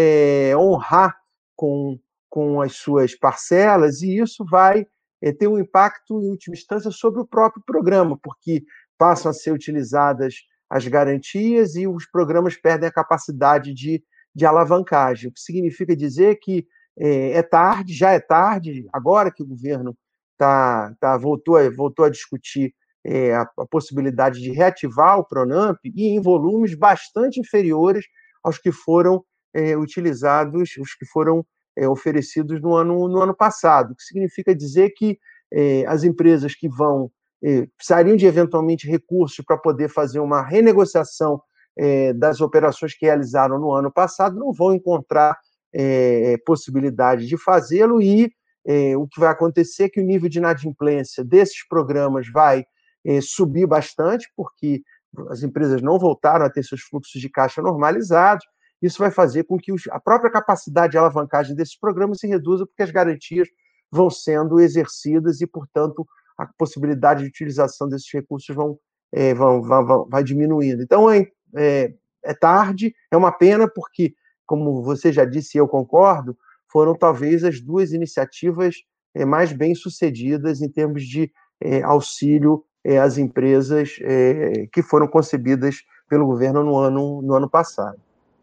é, honrar com, com as suas parcelas, e isso vai é, ter um impacto, em última instância, sobre o próprio programa, porque passam a ser utilizadas as garantias e os programas perdem a capacidade de, de alavancagem, o que significa dizer que é, é tarde, já é tarde, agora que o governo tá, tá, voltou, a, voltou a discutir é, a, a possibilidade de reativar o Pronamp, e em volumes bastante inferiores aos que foram é, utilizados, os que foram é, oferecidos no ano, no ano passado, o que significa dizer que é, as empresas que vão é, precisariam de eventualmente recursos para poder fazer uma renegociação é, das operações que realizaram no ano passado, não vão encontrar é, possibilidade de fazê-lo, e é, o que vai acontecer é que o nível de inadimplência desses programas vai é, subir bastante, porque as empresas não voltaram a ter seus fluxos de caixa normalizados. Isso vai fazer com que os, a própria capacidade de alavancagem desses programas se reduza, porque as garantias vão sendo exercidas e, portanto, a possibilidade de utilização desses recursos vão, é, vão, vão, vão, vai diminuindo. Então, é, é, é tarde, é uma pena, porque, como você já disse e eu concordo, foram talvez as duas iniciativas é, mais bem-sucedidas em termos de é, auxílio é, às empresas é, que foram concebidas pelo governo no ano, no ano passado.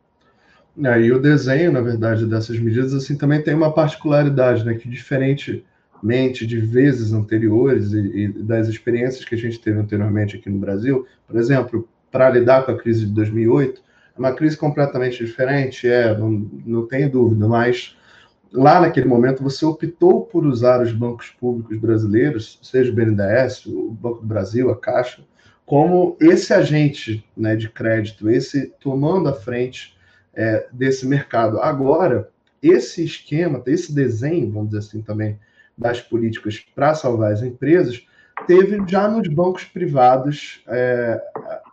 É, e o desenho, na verdade, dessas medidas assim, também tem uma particularidade, né, que diferentemente de vezes anteriores e, e das experiências que a gente teve anteriormente aqui no Brasil, por exemplo, para lidar com a crise de dois mil e oito, é uma crise completamente diferente, é, não, não tenho dúvida, mas lá naquele momento você optou por usar os bancos públicos brasileiros, seja o B N D E S, o Banco do Brasil, a Caixa, como esse agente, né, de crédito, esse tomando a frente é, desse mercado. Agora, esse esquema, esse desenho, vamos dizer assim também, das políticas para salvar as empresas, teve já nos bancos privados é,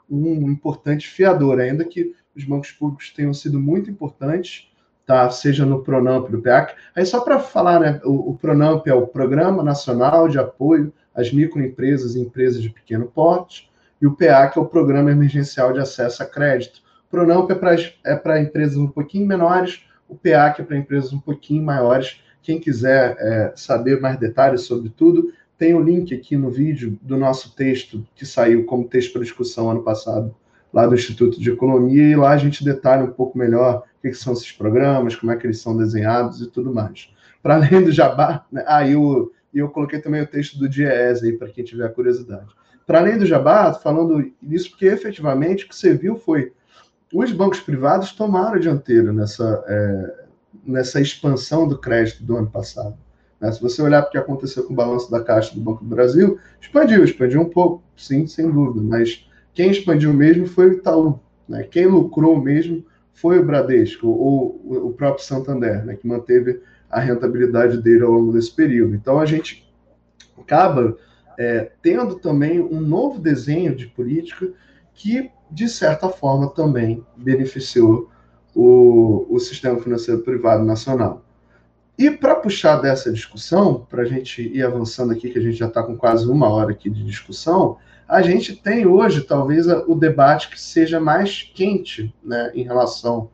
um importante fiador, ainda que os bancos públicos tenham sido muito importantes, tá? Seja no Pronamp, do P A C. Aí só para falar, né, o, o Pronamp é o Programa Nacional de Apoio às Microempresas e Empresas de Pequeno Porte, e o P A C é o Programa Emergencial de Acesso a Crédito. O Pronamp é para é para empresas um pouquinho menores, o P A C é para empresas um pouquinho maiores. Quem quiser é, saber mais detalhes sobre tudo, tem o link aqui no vídeo do nosso texto, que saiu como texto para discussão ano passado, lá do Instituto de Economia, e lá a gente detalha um pouco melhor o que são esses programas, como é que eles são desenhados e tudo mais. Para além do jabá, né? Ah, e eu, eu coloquei também o texto do DIEESE aí, para quem tiver curiosidade. Para além do jabá, falando isso, porque efetivamente o que você viu foi os bancos privados tomaram a dianteira nessa, é, nessa expansão do crédito do ano passado. Né? Se você olhar para o que aconteceu com o balanço da Caixa do Banco do Brasil, expandiu, expandiu um pouco, sim, sem dúvida, mas quem expandiu mesmo foi o Itaú. Né? Quem lucrou mesmo foi o Bradesco, ou o próprio Santander, né? Que manteve a rentabilidade dele ao longo desse período. Então, a gente acaba é, tendo também um novo desenho de política que, de certa forma, também beneficiou o, o sistema financeiro privado nacional. E para puxar dessa discussão, para a gente ir avançando aqui, que a gente já está com quase uma hora aqui de discussão, a gente tem hoje, talvez, o debate que seja mais quente, né, em relação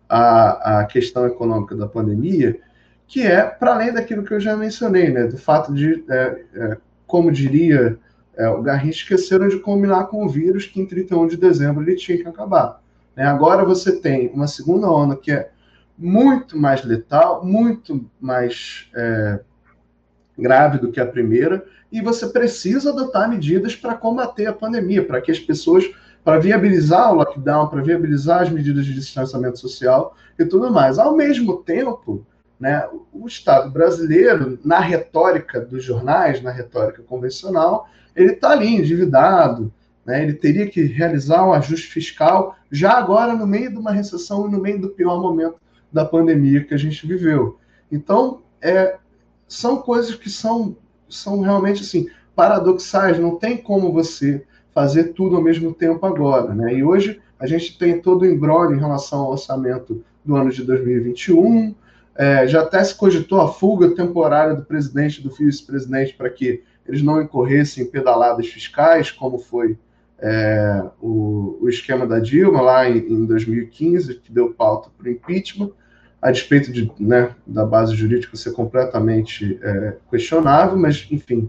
à, à questão econômica da pandemia, que é, para além daquilo que eu já mencionei, né, do fato de, é, é, como diria é, o Garrincha, esqueceram de combinar com o vírus que em trinta e um de dezembro ele tinha que acabar. Né? Agora você tem uma segunda onda que é muito mais letal, muito mais é, grave do que a primeira, e você precisa adotar medidas para combater a pandemia, para que as pessoas, para viabilizar o lockdown, para viabilizar as medidas de distanciamento social e tudo mais. Ao mesmo tempo, né, o Estado brasileiro, na retórica dos jornais, na retórica convencional, ele está ali endividado, né, ele teria que realizar um ajuste fiscal já agora no meio de uma recessão e no meio do pior momento da pandemia que a gente viveu. Então, é, são coisas que são, são realmente assim, paradoxais, não tem como você fazer tudo ao mesmo tempo agora. Né? E hoje a gente tem todo o imbróglio em relação ao orçamento do ano de dois mil e vinte e um, é, já até se cogitou a fuga temporária do presidente e do vice-presidente para que eles não incorressem em pedaladas fiscais, como foi é, o, o esquema da Dilma lá em, em dois mil e quinze, que deu pauta para o impeachment, a despeito de, né, da base jurídica ser completamente é, questionável, mas, enfim.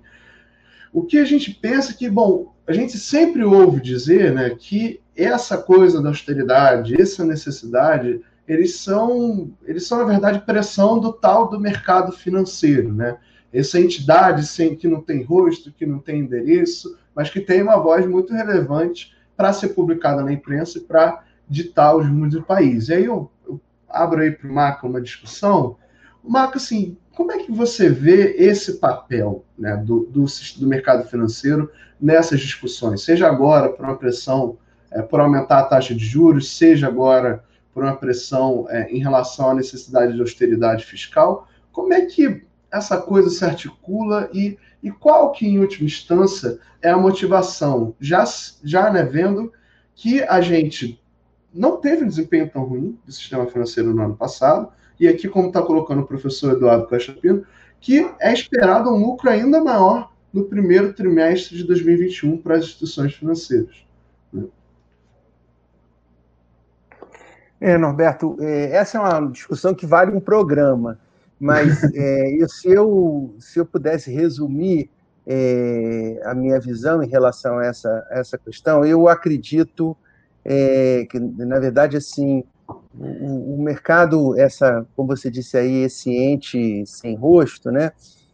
O que a gente pensa que, bom, a gente sempre ouve dizer, né, que essa coisa da austeridade, essa necessidade, eles são, eles são, na verdade, pressão do tal do mercado financeiro, né? Essa entidade sem, que não tem rosto, que não tem endereço, mas que tem uma voz muito relevante para ser publicada na imprensa e para ditar os rumos do país. E aí eu, eu abro aí para o Marco uma discussão. Marco, assim, como é que você vê esse papel, né, do, do, do mercado financeiro nessas discussões? Seja agora por uma pressão é, por aumentar a taxa de juros, seja agora por uma pressão é, em relação à necessidade de austeridade fiscal. Como é que essa coisa se articula e, e qual que, em última instância, é a motivação? Já, já né, vendo que a gente não teve um desempenho tão ruim do sistema financeiro no ano passado, e aqui, como está colocando o professor Eduardo Costa Pino, que é esperado um lucro ainda maior no primeiro trimestre de dois mil e vinte e um para as instituições financeiras. É, Norberto, é, essa é uma discussão que vale um programa, mas é, eu, se, eu, se eu pudesse resumir é, a minha visão em relação a essa, a essa questão, eu acredito é, que, na verdade, assim, o, o mercado, essa, como você disse aí, esse ente sem rosto, né,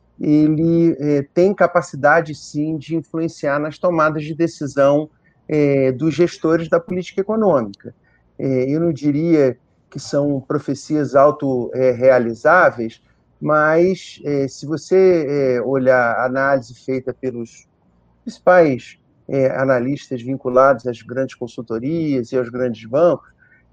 ele é, tem capacidade, sim, de influenciar nas tomadas de decisão é, dos gestores da política econômica. Eu não diria que são profecias autorrealizáveis, mas se você olhar a análise feita pelos principais analistas vinculados às grandes consultorias e aos grandes bancos,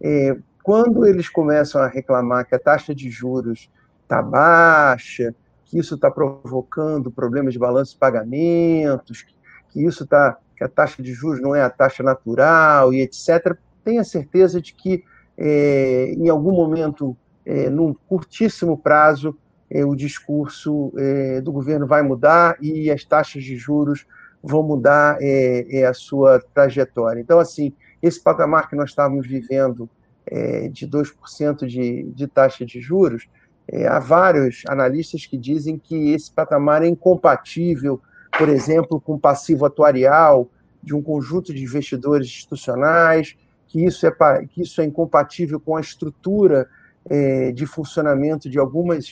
quando eles começam a reclamar que a taxa de juros está baixa, que isso está provocando problemas de balanço de pagamentos, que isso tá, que a taxa de juros não é a taxa natural e etcétera, tenha certeza de que, é, em algum momento, é, num curtíssimo prazo, é, o discurso é, do governo vai mudar e as taxas de juros vão mudar é, é, a sua trajetória. Então, assim, esse patamar que nós estávamos vivendo é, de dois por cento de, de taxa de juros, é, há vários analistas que dizem que esse patamar é incompatível, por exemplo, com o passivo atuarial de um conjunto de investidores institucionais, que isso é, que isso é incompatível com a estrutura é, de funcionamento de algumas,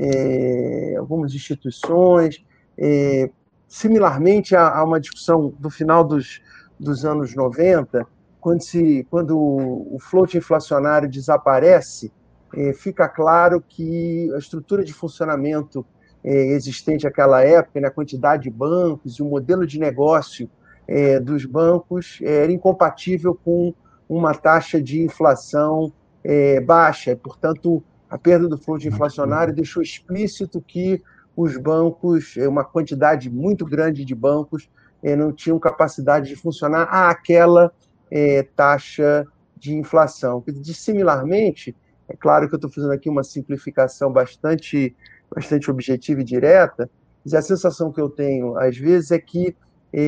é, algumas instituições. É, similarmente, há, há uma discussão do final dos, dos anos noventa, quando, se, quando o float inflacionário desaparece, é, fica claro que a estrutura de funcionamento é, existente naquela época, né, a quantidade de bancos e o modelo de negócio é, dos bancos era incompatível com uma taxa de inflação é, baixa. Portanto, a perda do fluxo inflacionário deixou explícito que os bancos, uma quantidade muito grande de bancos, é, não tinham capacidade de funcionar àquela é, taxa de inflação. Similarmente, é claro que eu estou fazendo aqui uma simplificação bastante, bastante objetiva e direta, mas a sensação que eu tenho, às vezes, é que é,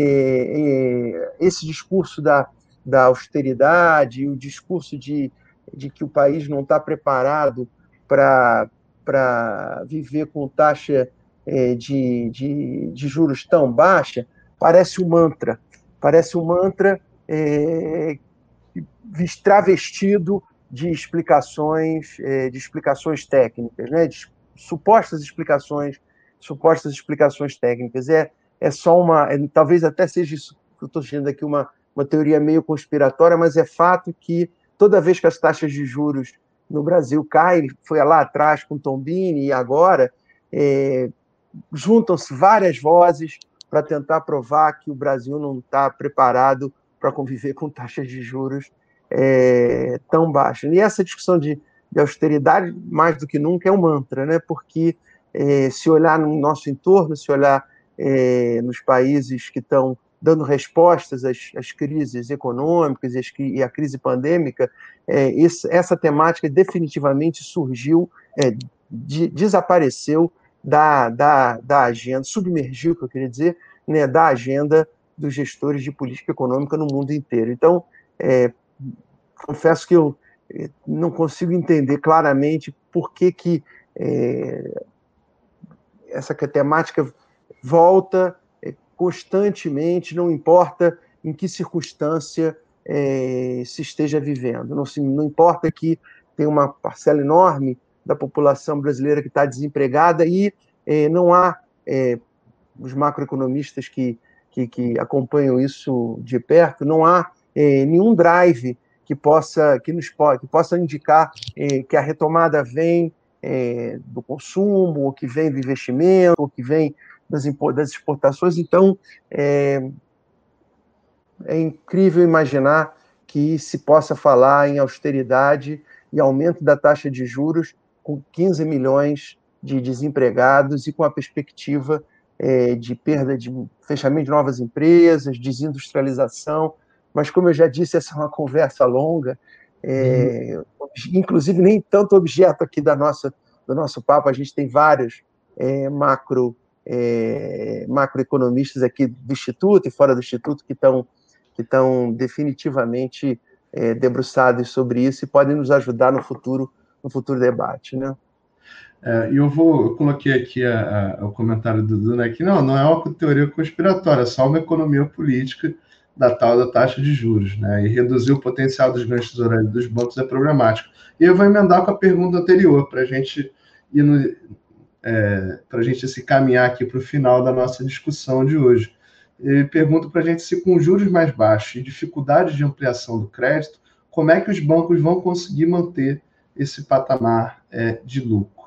é, esse discurso da da austeridade, o discurso de, de que o país não está preparado para viver com taxa é, de, de, de juros tão baixa, parece um mantra. Parece um mantra é, travestido de explicações, é, de explicações técnicas, né? De supostas explicações, supostas explicações técnicas. É, é só uma, é, talvez até seja isso que eu estou dizendo aqui, uma uma teoria meio conspiratória, mas é fato que toda vez que as taxas de juros no Brasil caem, foi lá atrás com Tombini e agora, é, juntam-se várias vozes para tentar provar que o Brasil não está preparado para conviver com taxas de juros é, tão baixas. E essa discussão de, de austeridade, mais do que nunca, é um mantra, né? Porque é, se olhar no nosso entorno, se olhar é, nos países que estão dando respostas às, às crises econômicas e, as, e à crise pandêmica, é, esse, essa temática definitivamente surgiu, é, de, desapareceu da, da, da agenda, submergiu, que eu queria dizer, né, da agenda dos gestores de política econômica no mundo inteiro. Então, é, confesso que eu não consigo entender claramente por que, que é, essa temática volta constantemente, não importa em que circunstância é, se esteja vivendo. Não, se, não importa que tem uma parcela enorme da população brasileira que está desempregada e é, não há, é, os macroeconomistas que, que, que acompanham isso de perto, não há é, nenhum drive que possa, que nos, que possa indicar é, que a retomada vem é, do consumo, ou que vem do investimento, ou que vem das exportações. Então, é, é incrível imaginar que se possa falar em austeridade e aumento da taxa de juros com quinze milhões de desempregados e com a perspectiva é, de perda de fechamento de novas empresas, desindustrialização. Mas, como eu já disse, essa é uma conversa longa, é, uhum. inclusive nem tanto objeto aqui da nossa, do nosso papo, a gente tem vários é, macro, é, macroeconomistas aqui do Instituto e fora do Instituto que estão que estão definitivamente é, debruçados sobre isso e podem nos ajudar no futuro, no futuro debate, né? É, e eu vou, eu coloquei aqui a, a, o comentário do Dudu, que não, não é uma teoria conspiratória, é só uma economia política da tal da taxa de juros, né? E reduzir o potencial dos ganhos tesourários dos bancos é problemático. E eu vou emendar com a pergunta anterior, para a gente ir no, é, para a gente se caminhar aqui para o final da nossa discussão de hoje. E pergunto para a gente se com juros mais baixos e dificuldade de ampliação do crédito, como é que os bancos vão conseguir manter esse patamar é, de lucro?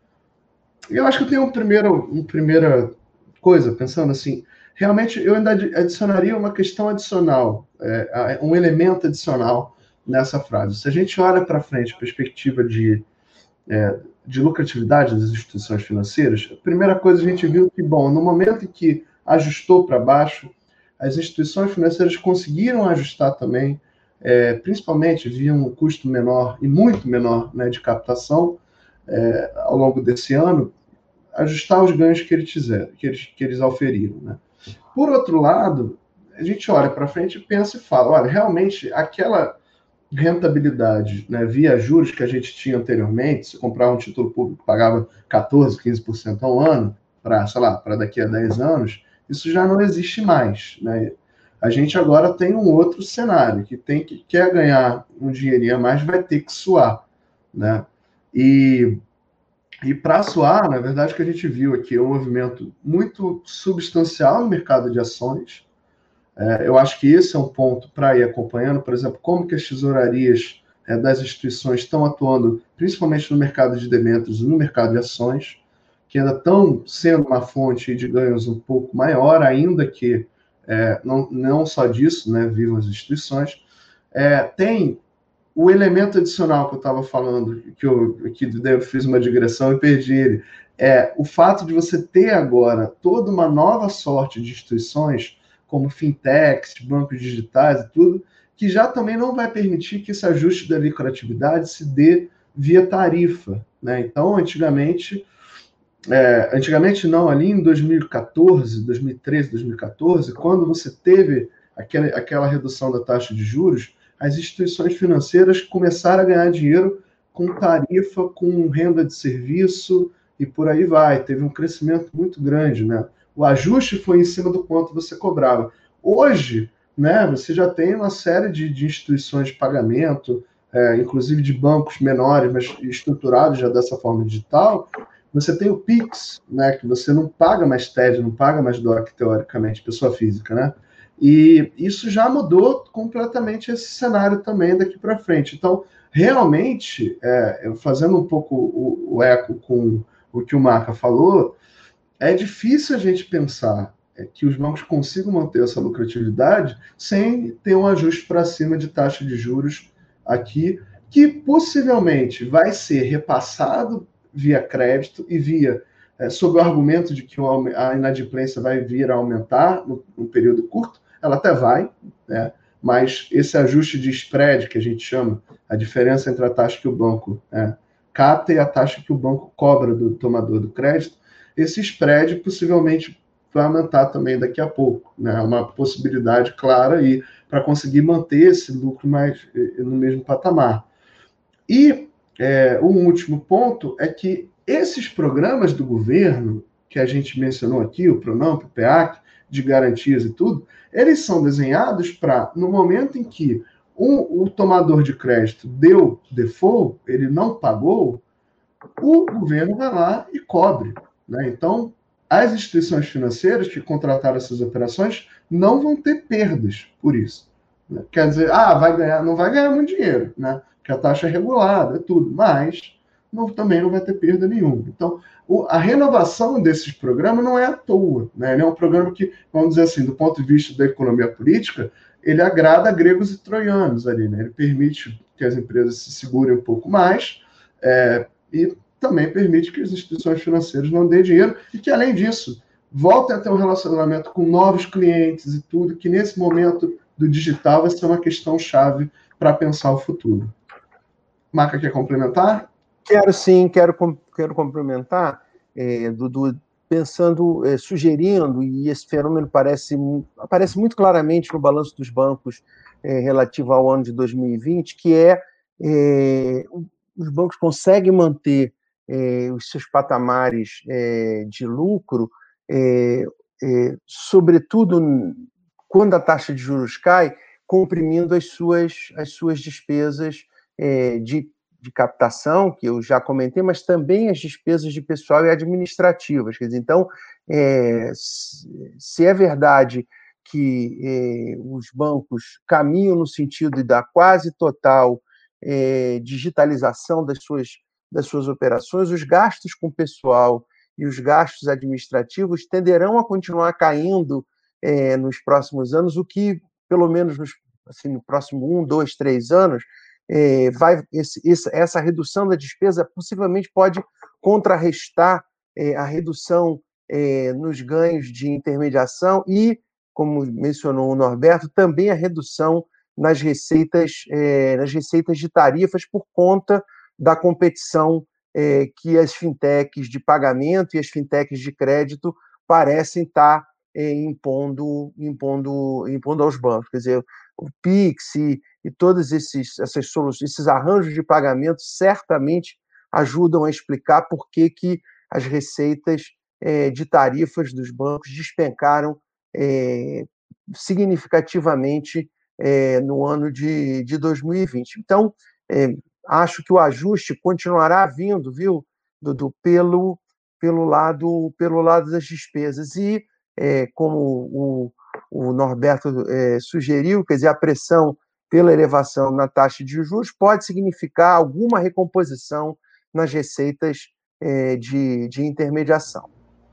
Eu acho que eu tenho um primeiro, uma primeira coisa, pensando assim, realmente eu ainda adicionaria uma questão adicional, é, um elemento adicional nessa frase. Se a gente olha para frente, perspectiva de, é, de lucratividade das instituições financeiras, a primeira coisa a gente viu que, bom, no momento em que ajustou para baixo, as instituições financeiras conseguiram ajustar também, é, principalmente via um custo menor e muito menor, né, de captação é, ao longo desse ano, ajustar os ganhos que eles fizeram, que eles, que eles auferiram, né? Por outro lado, a gente olha para frente e pensa e fala, olha, realmente aquela rentabilidade, né, via juros que a gente tinha anteriormente, se comprar um título público pagava quatorze, quinze por cento ao ano, para, sei lá, para daqui a dez anos, isso já não existe mais, né? A gente agora tem um outro cenário, que tem que quer ganhar um dinheirinho a mais, vai ter que suar, né? E E para suar, na verdade, o que a gente viu aqui é um movimento muito substancial no mercado de ações. É, eu acho que esse é um ponto para ir acompanhando, por exemplo, como que as tesourarias é, das instituições estão atuando, principalmente no mercado de debêntures e no mercado de ações, que ainda estão sendo uma fonte de ganhos um pouco maior, ainda que é, não, não só disso, né, vivam as instituições. É, tem o elemento adicional que eu estava falando, que eu, que eu fiz uma digressão e perdi ele, é o fato de você ter agora toda uma nova sorte de instituições, como fintechs, bancos digitais e tudo, que já também não vai permitir que esse ajuste da lucratividade se dê via tarifa, né? Então, antigamente, é, antigamente não, ali em dois mil e quatorze, dois mil e treze, dois mil e quatorze, quando você teve aquela, aquela redução da taxa de juros, as instituições financeiras começaram a ganhar dinheiro com tarifa, com renda de serviço e por aí vai. Teve um crescimento muito grande, né? O ajuste foi em cima do quanto você cobrava. Hoje, né, você já tem uma série de, de instituições de pagamento, é, inclusive de bancos menores, mas estruturados já dessa forma digital. Você tem o Pix, né, que você não paga mais T E D, não paga mais D O C, teoricamente, pessoa física, né? E isso já mudou completamente esse cenário também daqui para frente. Então, realmente, é, fazendo um pouco o, o eco com o que o Maca falou, é difícil a gente pensar que os bancos consigam manter essa lucratividade sem ter um ajuste para cima de taxa de juros aqui, que possivelmente vai ser repassado via crédito e via, é, sob o argumento de que a inadimplência vai vir a aumentar no, no período curto. Ela até vai, né? Mas esse ajuste de spread, que a gente chama, a diferença entre a taxa que o banco é, capta e a taxa que o banco cobra do tomador do crédito, esse spread possivelmente vai aumentar também daqui a pouco, né? É uma possibilidade clara aí para conseguir manter esse lucro mais no mesmo patamar. E é, um último ponto é que esses programas do governo, que a gente mencionou aqui, o PRONAMP, o PEAC, de garantias e tudo, eles são desenhados para, no momento em que um, o tomador de crédito deu default, ele não pagou, o governo vai lá e cobre, né? Então, as instituições financeiras que contrataram essas operações não vão ter perdas por isso, né? Quer dizer, ah, vai ganhar, não vai ganhar muito dinheiro, né? Porque a taxa é regulada, é tudo, mas não, também não vai ter perda nenhuma. Então, o, a renovação desses programas não é à toa, né? Ele é um programa que, vamos dizer assim, do ponto de vista da economia política, ele agrada gregos e troianos ali, né? Ele permite que as empresas se segurem um pouco mais, é, e também permite que as instituições financeiras não dêem dinheiro e que, além disso, voltem a ter um relacionamento com novos clientes e tudo, que nesse momento do digital vai ser uma questão chave para pensar o futuro. Maca, quer complementar? Quero sim, quero, quero complementar, é, Dudu, pensando, é, sugerindo, e esse fenômeno parece, aparece muito claramente no balanço dos bancos é, relativo ao ano de dois mil e vinte, que é, é os bancos conseguem manter é, os seus patamares é, de lucro, é, é, sobretudo quando a taxa de juros cai, comprimindo as suas, as suas despesas é, de de captação, que eu já comentei, mas também as despesas de pessoal e administrativas. Quer dizer, então, é, se é verdade que é, os bancos caminham no sentido da quase total é, digitalização das suas, das suas operações, os gastos com pessoal e os gastos administrativos tenderão a continuar caindo é, nos próximos anos, o que, pelo menos nos, assim, no próximo um, dois, três anos, É, vai, esse, essa redução da despesa possivelmente pode contrarrestar é, a redução é, nos ganhos de intermediação e, como mencionou o Norberto, também a redução nas receitas, é, nas receitas de tarifas por conta da competição é, que as fintechs de pagamento e as fintechs de crédito parecem estar é, impondo, impondo, impondo aos bancos. Quer dizer, o Pix e, e todos esses, essas soluções, esses arranjos de pagamento certamente ajudam a explicar por que, que as receitas é, de tarifas dos bancos despencaram é, significativamente é, no ano de, de dois mil e vinte. Então, é, acho que o ajuste continuará vindo, viu, Dudu, pelo, pelo, lado, pelo lado das despesas. E, é, como o o Norberto é, sugeriu, quer dizer, a pressão pela elevação na taxa de juros pode significar alguma recomposição nas receitas é, de, de intermediação.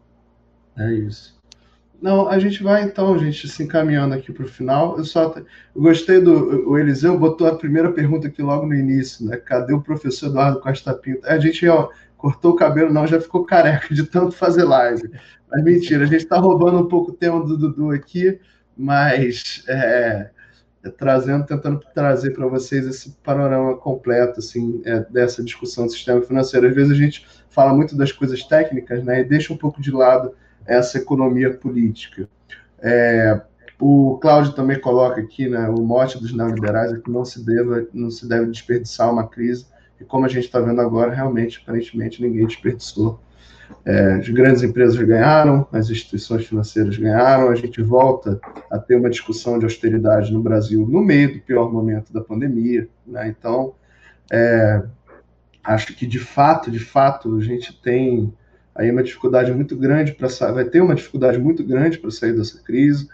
É isso. Não, a gente vai então, gente, se encaminhando aqui para o final. Eu só eu gostei do o Eliseu botou a primeira pergunta aqui logo no início, né? Cadê o professor Eduardo Costa Pinto? A gente ó, cortou o cabelo, não, já ficou careca de tanto fazer live. Mas mentira, a gente está roubando um pouco o tema do Dudu aqui, mas é, é, trazendo, tentando trazer para vocês esse panorama completo assim, é, dessa discussão do sistema financeiro. Às vezes a gente fala muito das coisas técnicas, né? E deixa um pouco de lado essa economia política. É, o Cláudio também coloca aqui, né, o mote dos neoliberais é que não se, deva, não se deve desperdiçar uma crise, e como a gente está vendo agora, realmente, aparentemente, ninguém desperdiçou. É, as grandes empresas ganharam, as instituições financeiras ganharam, a gente volta a ter uma discussão de austeridade no Brasil no meio do pior momento da pandemia, né? Então, é, acho que, de fato, de fato, a gente tem aí uma dificuldade muito grande para sair, vai ter uma dificuldade muito grande para sair dessa crise.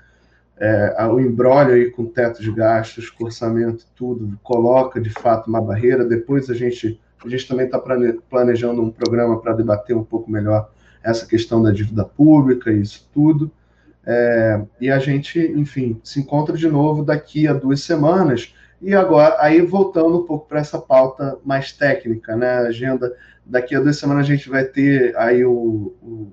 É, o imbróglio aí com teto de gastos, com orçamento, tudo, coloca de fato uma barreira. Depois a gente, a gente também está planejando um programa para debater um pouco melhor essa questão da dívida pública e isso tudo. É, e a gente, enfim, se encontra de novo daqui a duas semanas. E agora, aí voltando um pouco para essa pauta mais técnica, né? A agenda, daqui a duas semanas a gente vai ter aí o, o,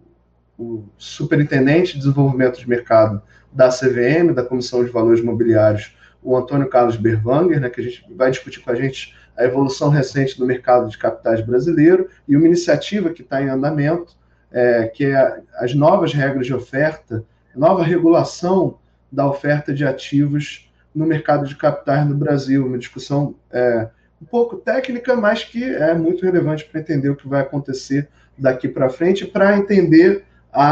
o superintendente de desenvolvimento de mercado da C V M, da Comissão de Valores Mobiliários, o Antônio Carlos Berwanger, né, que a gente vai discutir com a gente a evolução recente do mercado de capitais brasileiro e uma iniciativa que está em andamento, é, que é as novas regras de oferta, nova regulação da oferta de ativos no mercado de capitais no Brasil, uma discussão é, um pouco técnica, mas que é muito relevante para entender o que vai acontecer daqui para frente, para entender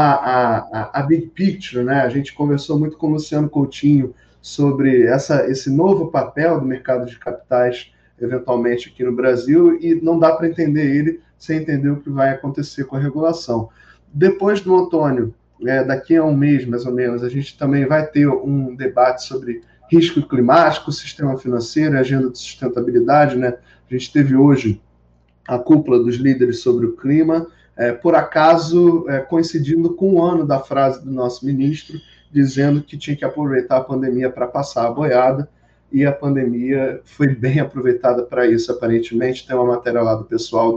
a, a, a big picture, né? A gente conversou muito com o Luciano Coutinho sobre essa, esse novo papel do mercado de capitais, eventualmente aqui no Brasil, e não dá para entender ele sem entender o que vai acontecer com a regulação. Depois do Antônio, é, daqui a um mês, mais ou menos, a gente também vai ter um debate sobre risco climático, sistema financeiro, agenda de sustentabilidade, né? A gente teve hoje a cúpula dos líderes sobre o clima, é, por acaso é, coincidindo com o ano da frase do nosso ministro, dizendo que tinha que aproveitar a pandemia para passar a boiada, e a pandemia foi bem aproveitada para isso, aparentemente. Tem uma matéria lá do pessoal do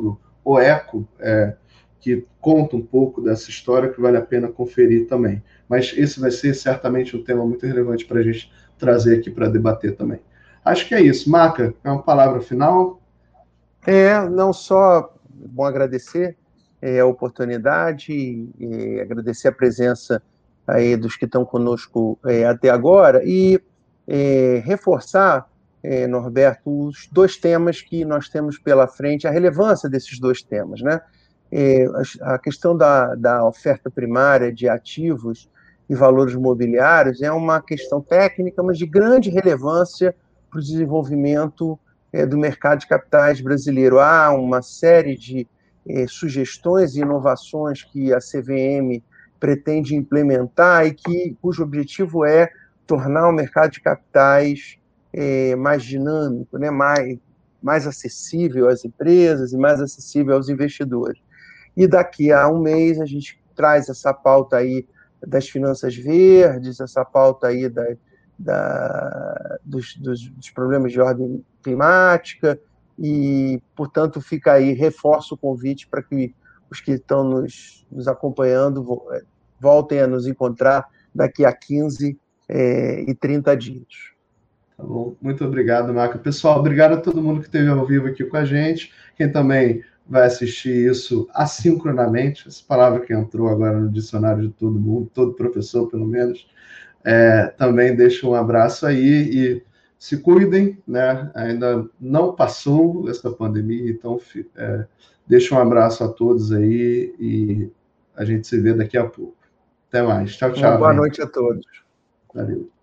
O Eco, é, que conta um pouco dessa história, que vale a pena conferir também. Mas esse vai ser certamente um tema muito relevante para a gente trazer aqui para debater também. Acho que é isso. Maca, é uma palavra final? É, não só bom agradecer é, a oportunidade, é, agradecer a presença aí dos que estão conosco é, até agora e é, reforçar, é, Norberto, os dois temas que nós temos pela frente, a relevância desses dois temas, né? É, a questão da, da oferta primária de ativos e valores imobiliários é uma questão técnica, mas de grande relevância para o desenvolvimento é, do mercado de capitais brasileiro. Há uma série de é, sugestões e inovações que a C V M pretende implementar e que, cujo objetivo é tornar o mercado de capitais é, mais dinâmico, né? mais, mais acessível às empresas e mais acessível aos investidores. E daqui a um mês a gente traz essa pauta aí das finanças verdes, essa pauta aí da, da, dos, dos, dos problemas de ordem climática, e, portanto, fica aí, reforço o convite para que os que estão nos, nos acompanhando voltem a nos encontrar daqui a quinze é, e trinta dias. Tá bom? Muito obrigado, Maca. Pessoal, obrigado a todo mundo que esteve ao vivo aqui com a gente. Quem também vai assistir isso assincronamente, essa palavra que entrou agora no dicionário de todo mundo, todo professor, pelo menos, é, também deixa um abraço aí e se cuidem, né? Ainda não passou essa pandemia, então é, deixa um abraço a todos aí e a gente se vê daqui a pouco. Até mais. Tchau, tchau, Uma boa gente. noite a todos. Valeu.